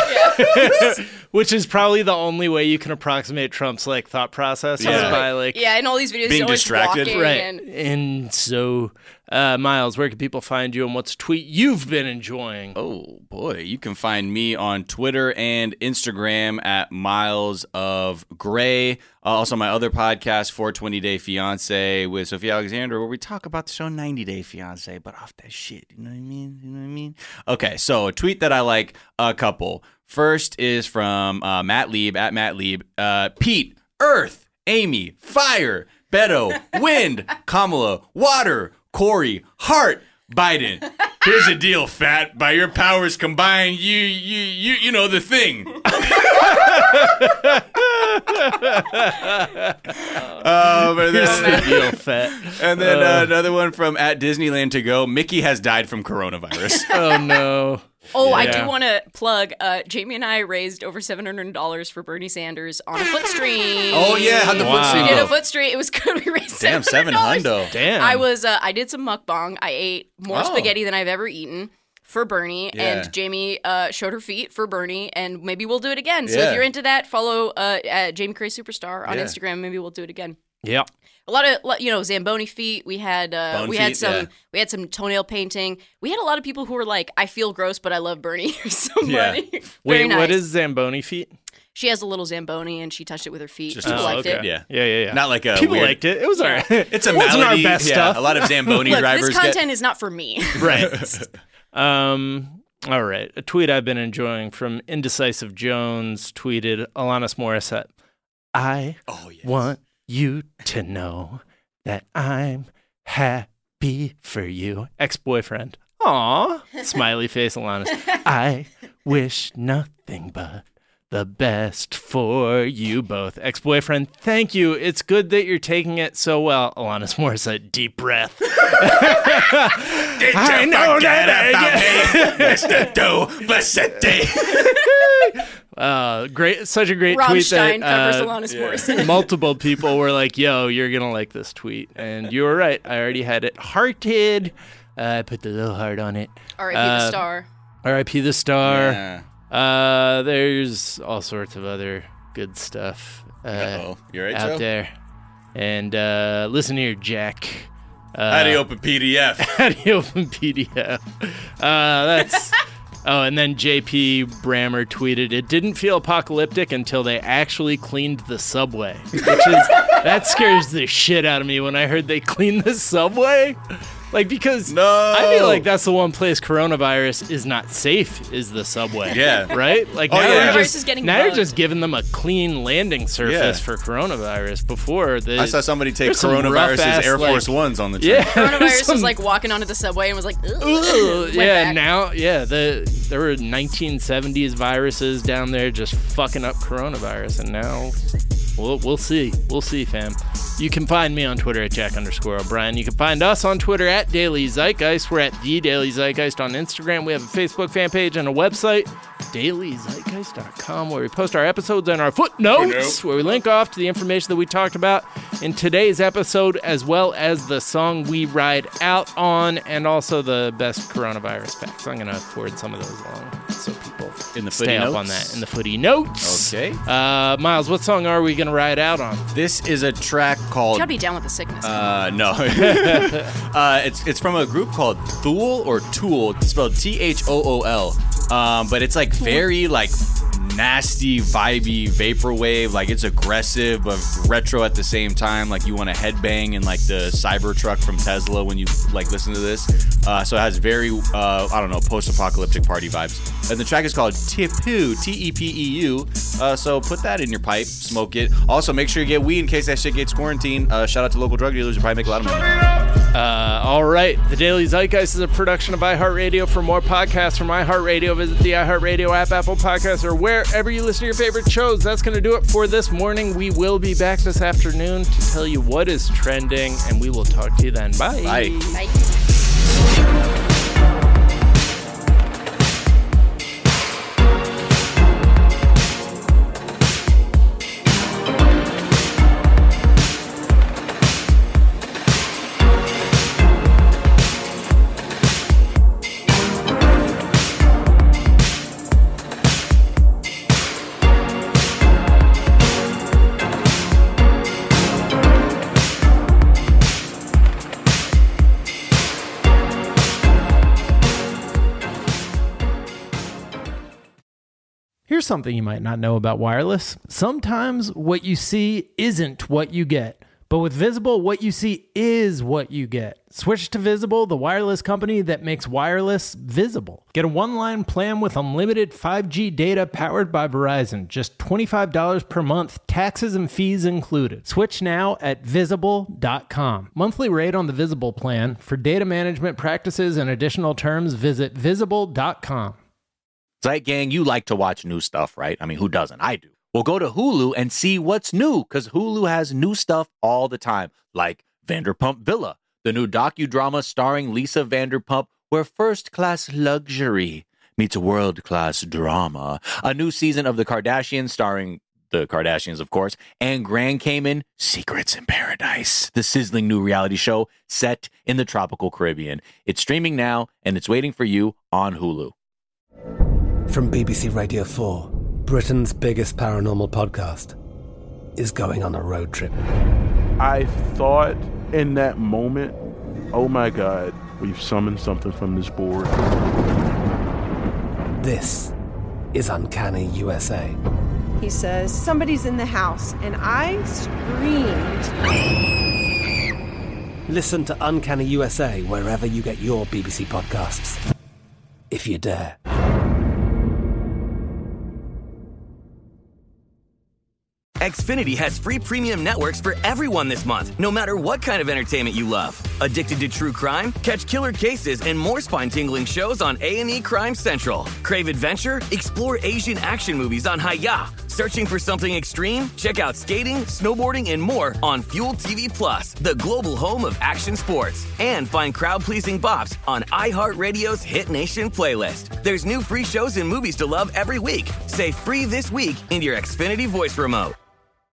S3: which is probably the only way you can approximate Trump's like thought process.
S1: Yeah.
S3: Is by like
S7: Yeah, in all these videos,
S3: being
S7: he's always
S3: distracted,
S7: walking
S3: right?
S7: and-
S3: And so, uh, Miles, where can people find you, and what's a tweet you've been enjoying?
S1: Oh boy, you can find me on Twitter and Instagram at Miles of Gray. Uh, also, my other podcast, four twenty Day Fiance, with Sophia Alexander, where we talk about the show ninety Day Fiance, but off that shit. You know what I mean? You know what I mean? Okay, so a tweet that I like a couple. First is from uh, Matt Lieb at Matt Lieb. Uh, Pete, Earth, Amy, Fire, Beto, Wind, Kamala, Water, Corey, Heart, Biden.
S14: Here's the deal, fat. By your powers combined, you you you you know the thing. Uh, but
S3: Here's
S14: then,
S3: the deal, fat.
S14: And then
S3: Uh.
S14: uh, another one from at Disneyland to go. Mickey has died from coronavirus.
S3: Oh no.
S7: Oh, I
S3: Yeah.
S7: do want to plug. Uh, Jamie and I raised over seven hundred dollars for Bernie Sanders on a foot stream.
S14: Oh, yeah, how'd the foot stream
S7: We did
S14: go?
S7: a foot stream. It was good. We raised
S14: Damn, seven
S7: seven hundred dollars.
S14: hundo.
S3: Damn.
S7: I was. Uh, I did some mukbang. I ate more
S14: Oh.
S7: spaghetti than I've ever eaten for Bernie,
S14: Yeah.
S7: and Jamie uh, showed her feet for Bernie, and maybe we'll do it again. So
S14: Yeah.
S7: if you're into that, follow uh, at Jamie Cray Superstar on
S14: Yeah.
S7: Instagram. Maybe we'll do it again.
S3: Yeah.
S7: A lot of, you know, Zamboni feet. We had, uh,
S14: Bone
S7: we had
S14: feet,
S7: some,
S14: yeah.
S7: we had some toenail painting. We had a lot of people who were like, "I feel gross, but I love Bernie." or somebody.
S14: Yeah.
S7: Very
S3: Wait,
S7: nice.
S3: what is Zamboni feet?
S7: She has a little Zamboni, and she touched it with her feet.
S14: Just
S7: People
S14: a-
S7: liked
S3: okay.
S7: it.
S14: Yeah.
S3: Yeah, yeah, yeah.
S14: Not like a
S3: People
S14: weird-
S3: liked it. It was alright.
S14: It's a
S3: Wasn't
S14: melody.
S3: our best
S14: yeah,
S3: stuff.
S14: a lot of Zamboni
S7: Look,
S14: drivers
S7: this
S14: get.
S7: content is not for me.
S3: Right. um. All right. A tweet I've been enjoying from Indecisive Jones tweeted Alanis Morissette. I
S14: Oh, yes.
S3: want you to know that I'm happy for you. Ex-boyfriend. Aw. Smiley face Alanis. I wish nothing but the best for you both. Ex-boyfriend, thank you. It's good that you're taking it so well. Alanis Morissette, deep breath.
S14: Did
S3: I
S14: you
S3: know
S14: forget
S3: that
S14: about me, Mister Do Bassetti?
S3: Uh, great, such a great tweet that
S7: Rammstein covers
S3: uh,
S7: Alanis Morissette.
S3: multiple people were like, "Yo, you're gonna like this tweet," and you were right. I already had it hearted. Uh, I put the little heart on it.
S7: R I P
S3: Uh,
S7: the star.
S3: R I P the star.
S14: Yeah.
S3: Uh, there's all sorts of other good stuff uh,
S14: Uh-oh. You right,
S3: out
S14: Joe?
S3: there. And uh, listen here, Jack. Uh,
S14: How do you open P D F?
S3: How do you open P D F? Uh, that's. Oh, and then J P Brammer tweeted, "It didn't feel apocalyptic until they actually cleaned the subway," which is that scares the shit out of me when I heard they cleaned the subway. Like, because
S14: No.
S3: I feel like that's the one place coronavirus is not safe is the subway.
S14: Yeah.
S3: Right? Like,
S14: Oh,
S3: now,
S14: yeah.
S3: you're
S7: Coronavirus
S3: just,
S7: is getting
S3: now you're
S7: bugged.
S3: just giving them a clean landing surface
S14: Yeah.
S3: for coronavirus. Before, the,
S14: I saw somebody take
S3: there's some
S14: coronavirus's
S3: rough-ass,
S14: Air
S3: like-
S14: Force Ones on the train.
S3: Yeah.
S7: Coronavirus
S3: some-
S7: was like walking onto the subway and was like, "Ugh."
S3: Ugh,
S7: Went
S3: yeah,
S7: back.
S3: now, yeah, the there were nineteen seventies viruses down there just fucking up coronavirus, and now we'll we'll see, we'll see, fam. You can find me on Twitter at Jack underscore O'Brien. You can find us on Twitter at Daily Zeitgeist. We're at The Daily Zeitgeist on Instagram. We have a Facebook fan page and a website, daily zeitgeist dot com, where we post our episodes and our footnotes,
S14: Footnote.
S3: where we link off to the information that we talked about in today's episode, as well as the song we ride out on, and also the best coronavirus facts. I'm going to forward some of those along so people
S14: In the
S3: stay
S14: footy
S3: up on
S14: notes?
S3: that in the footy notes.
S14: Okay.
S3: Uh, Miles, what song are we going to ride out on?
S14: This is a track
S7: You
S14: called.
S7: gotta be down with the sickness.
S14: Uh, no. uh, it's it's from a group called Thool or Tool. It's spelled T H O O L. Um, but it's like very like nasty, vibey vaporwave. Like it's aggressive but retro at the same time. Like you want to headbang in like the Cybertruck from Tesla when you like listen to this. Uh, so it has very uh, I don't know, post-apocalyptic party vibes. And the track is called Tipu, T E P E U. Uh, so put that in your pipe, smoke it. Also make sure you get weed in case that shit gets quarantined. Uh, shout out to local drug dealers. You probably make a lot of money.
S3: Uh, all right. The Daily Zeitgeist is a production of iHeartRadio. For more podcasts from iHeartRadio, visit the iHeartRadio app, Apple Podcasts, or wherever you listen to your favorite shows. That's going to do it for this morning. We will be back this afternoon to tell you what is trending, and we will talk to you then. Bye.
S14: Bye.
S7: Bye.
S3: Here's something you might not know about wireless. Sometimes what you see isn't what you get. But with Visible, what you see is what you get. Switch to Visible, the wireless company that makes wireless visible. Get a one-line plan with unlimited five G data powered by Verizon. Just twenty-five dollars per month, taxes and fees included. Switch now at visible dot com. Monthly rate on the Visible plan. For data management practices and additional terms, visit visible dot com.
S1: Zeit Gang, you like to watch new stuff, right? I mean, who doesn't? I do. Well, go to Hulu and see what's new, because Hulu has new stuff all the time, like Vanderpump Villa, the new docudrama starring Lisa Vanderpump, where first-class luxury meets world-class drama. A new season of The Kardashians starring the Kardashians, of course, and Grand Cayman, Secrets in Paradise, the sizzling new reality show set in the tropical Caribbean. It's streaming now, and it's waiting for you on Hulu.
S9: From B B C Radio four, Britain's biggest paranormal podcast is going on a road trip.
S10: I thought in that moment, oh my God, we've summoned something from this board.
S9: This is Uncanny U S A.
S11: He says, somebody's in the house, and I screamed.
S9: Listen to Uncanny U S A wherever you get your B B C podcasts, if you dare.
S15: Xfinity has free premium networks for everyone this month, no matter what kind of entertainment you love. Addicted to true crime? Catch killer cases and more spine-tingling shows on A and E Crime Central. Crave adventure? Explore Asian action movies on Hi-Ya. Searching for something extreme? Check out skating, snowboarding, and more on Fuel T V Plus, the global home of action sports. And find crowd-pleasing bops on iHeartRadio's Hit Nation playlist. There's new free shows and movies to love every week. Say free this week in your Xfinity voice remote.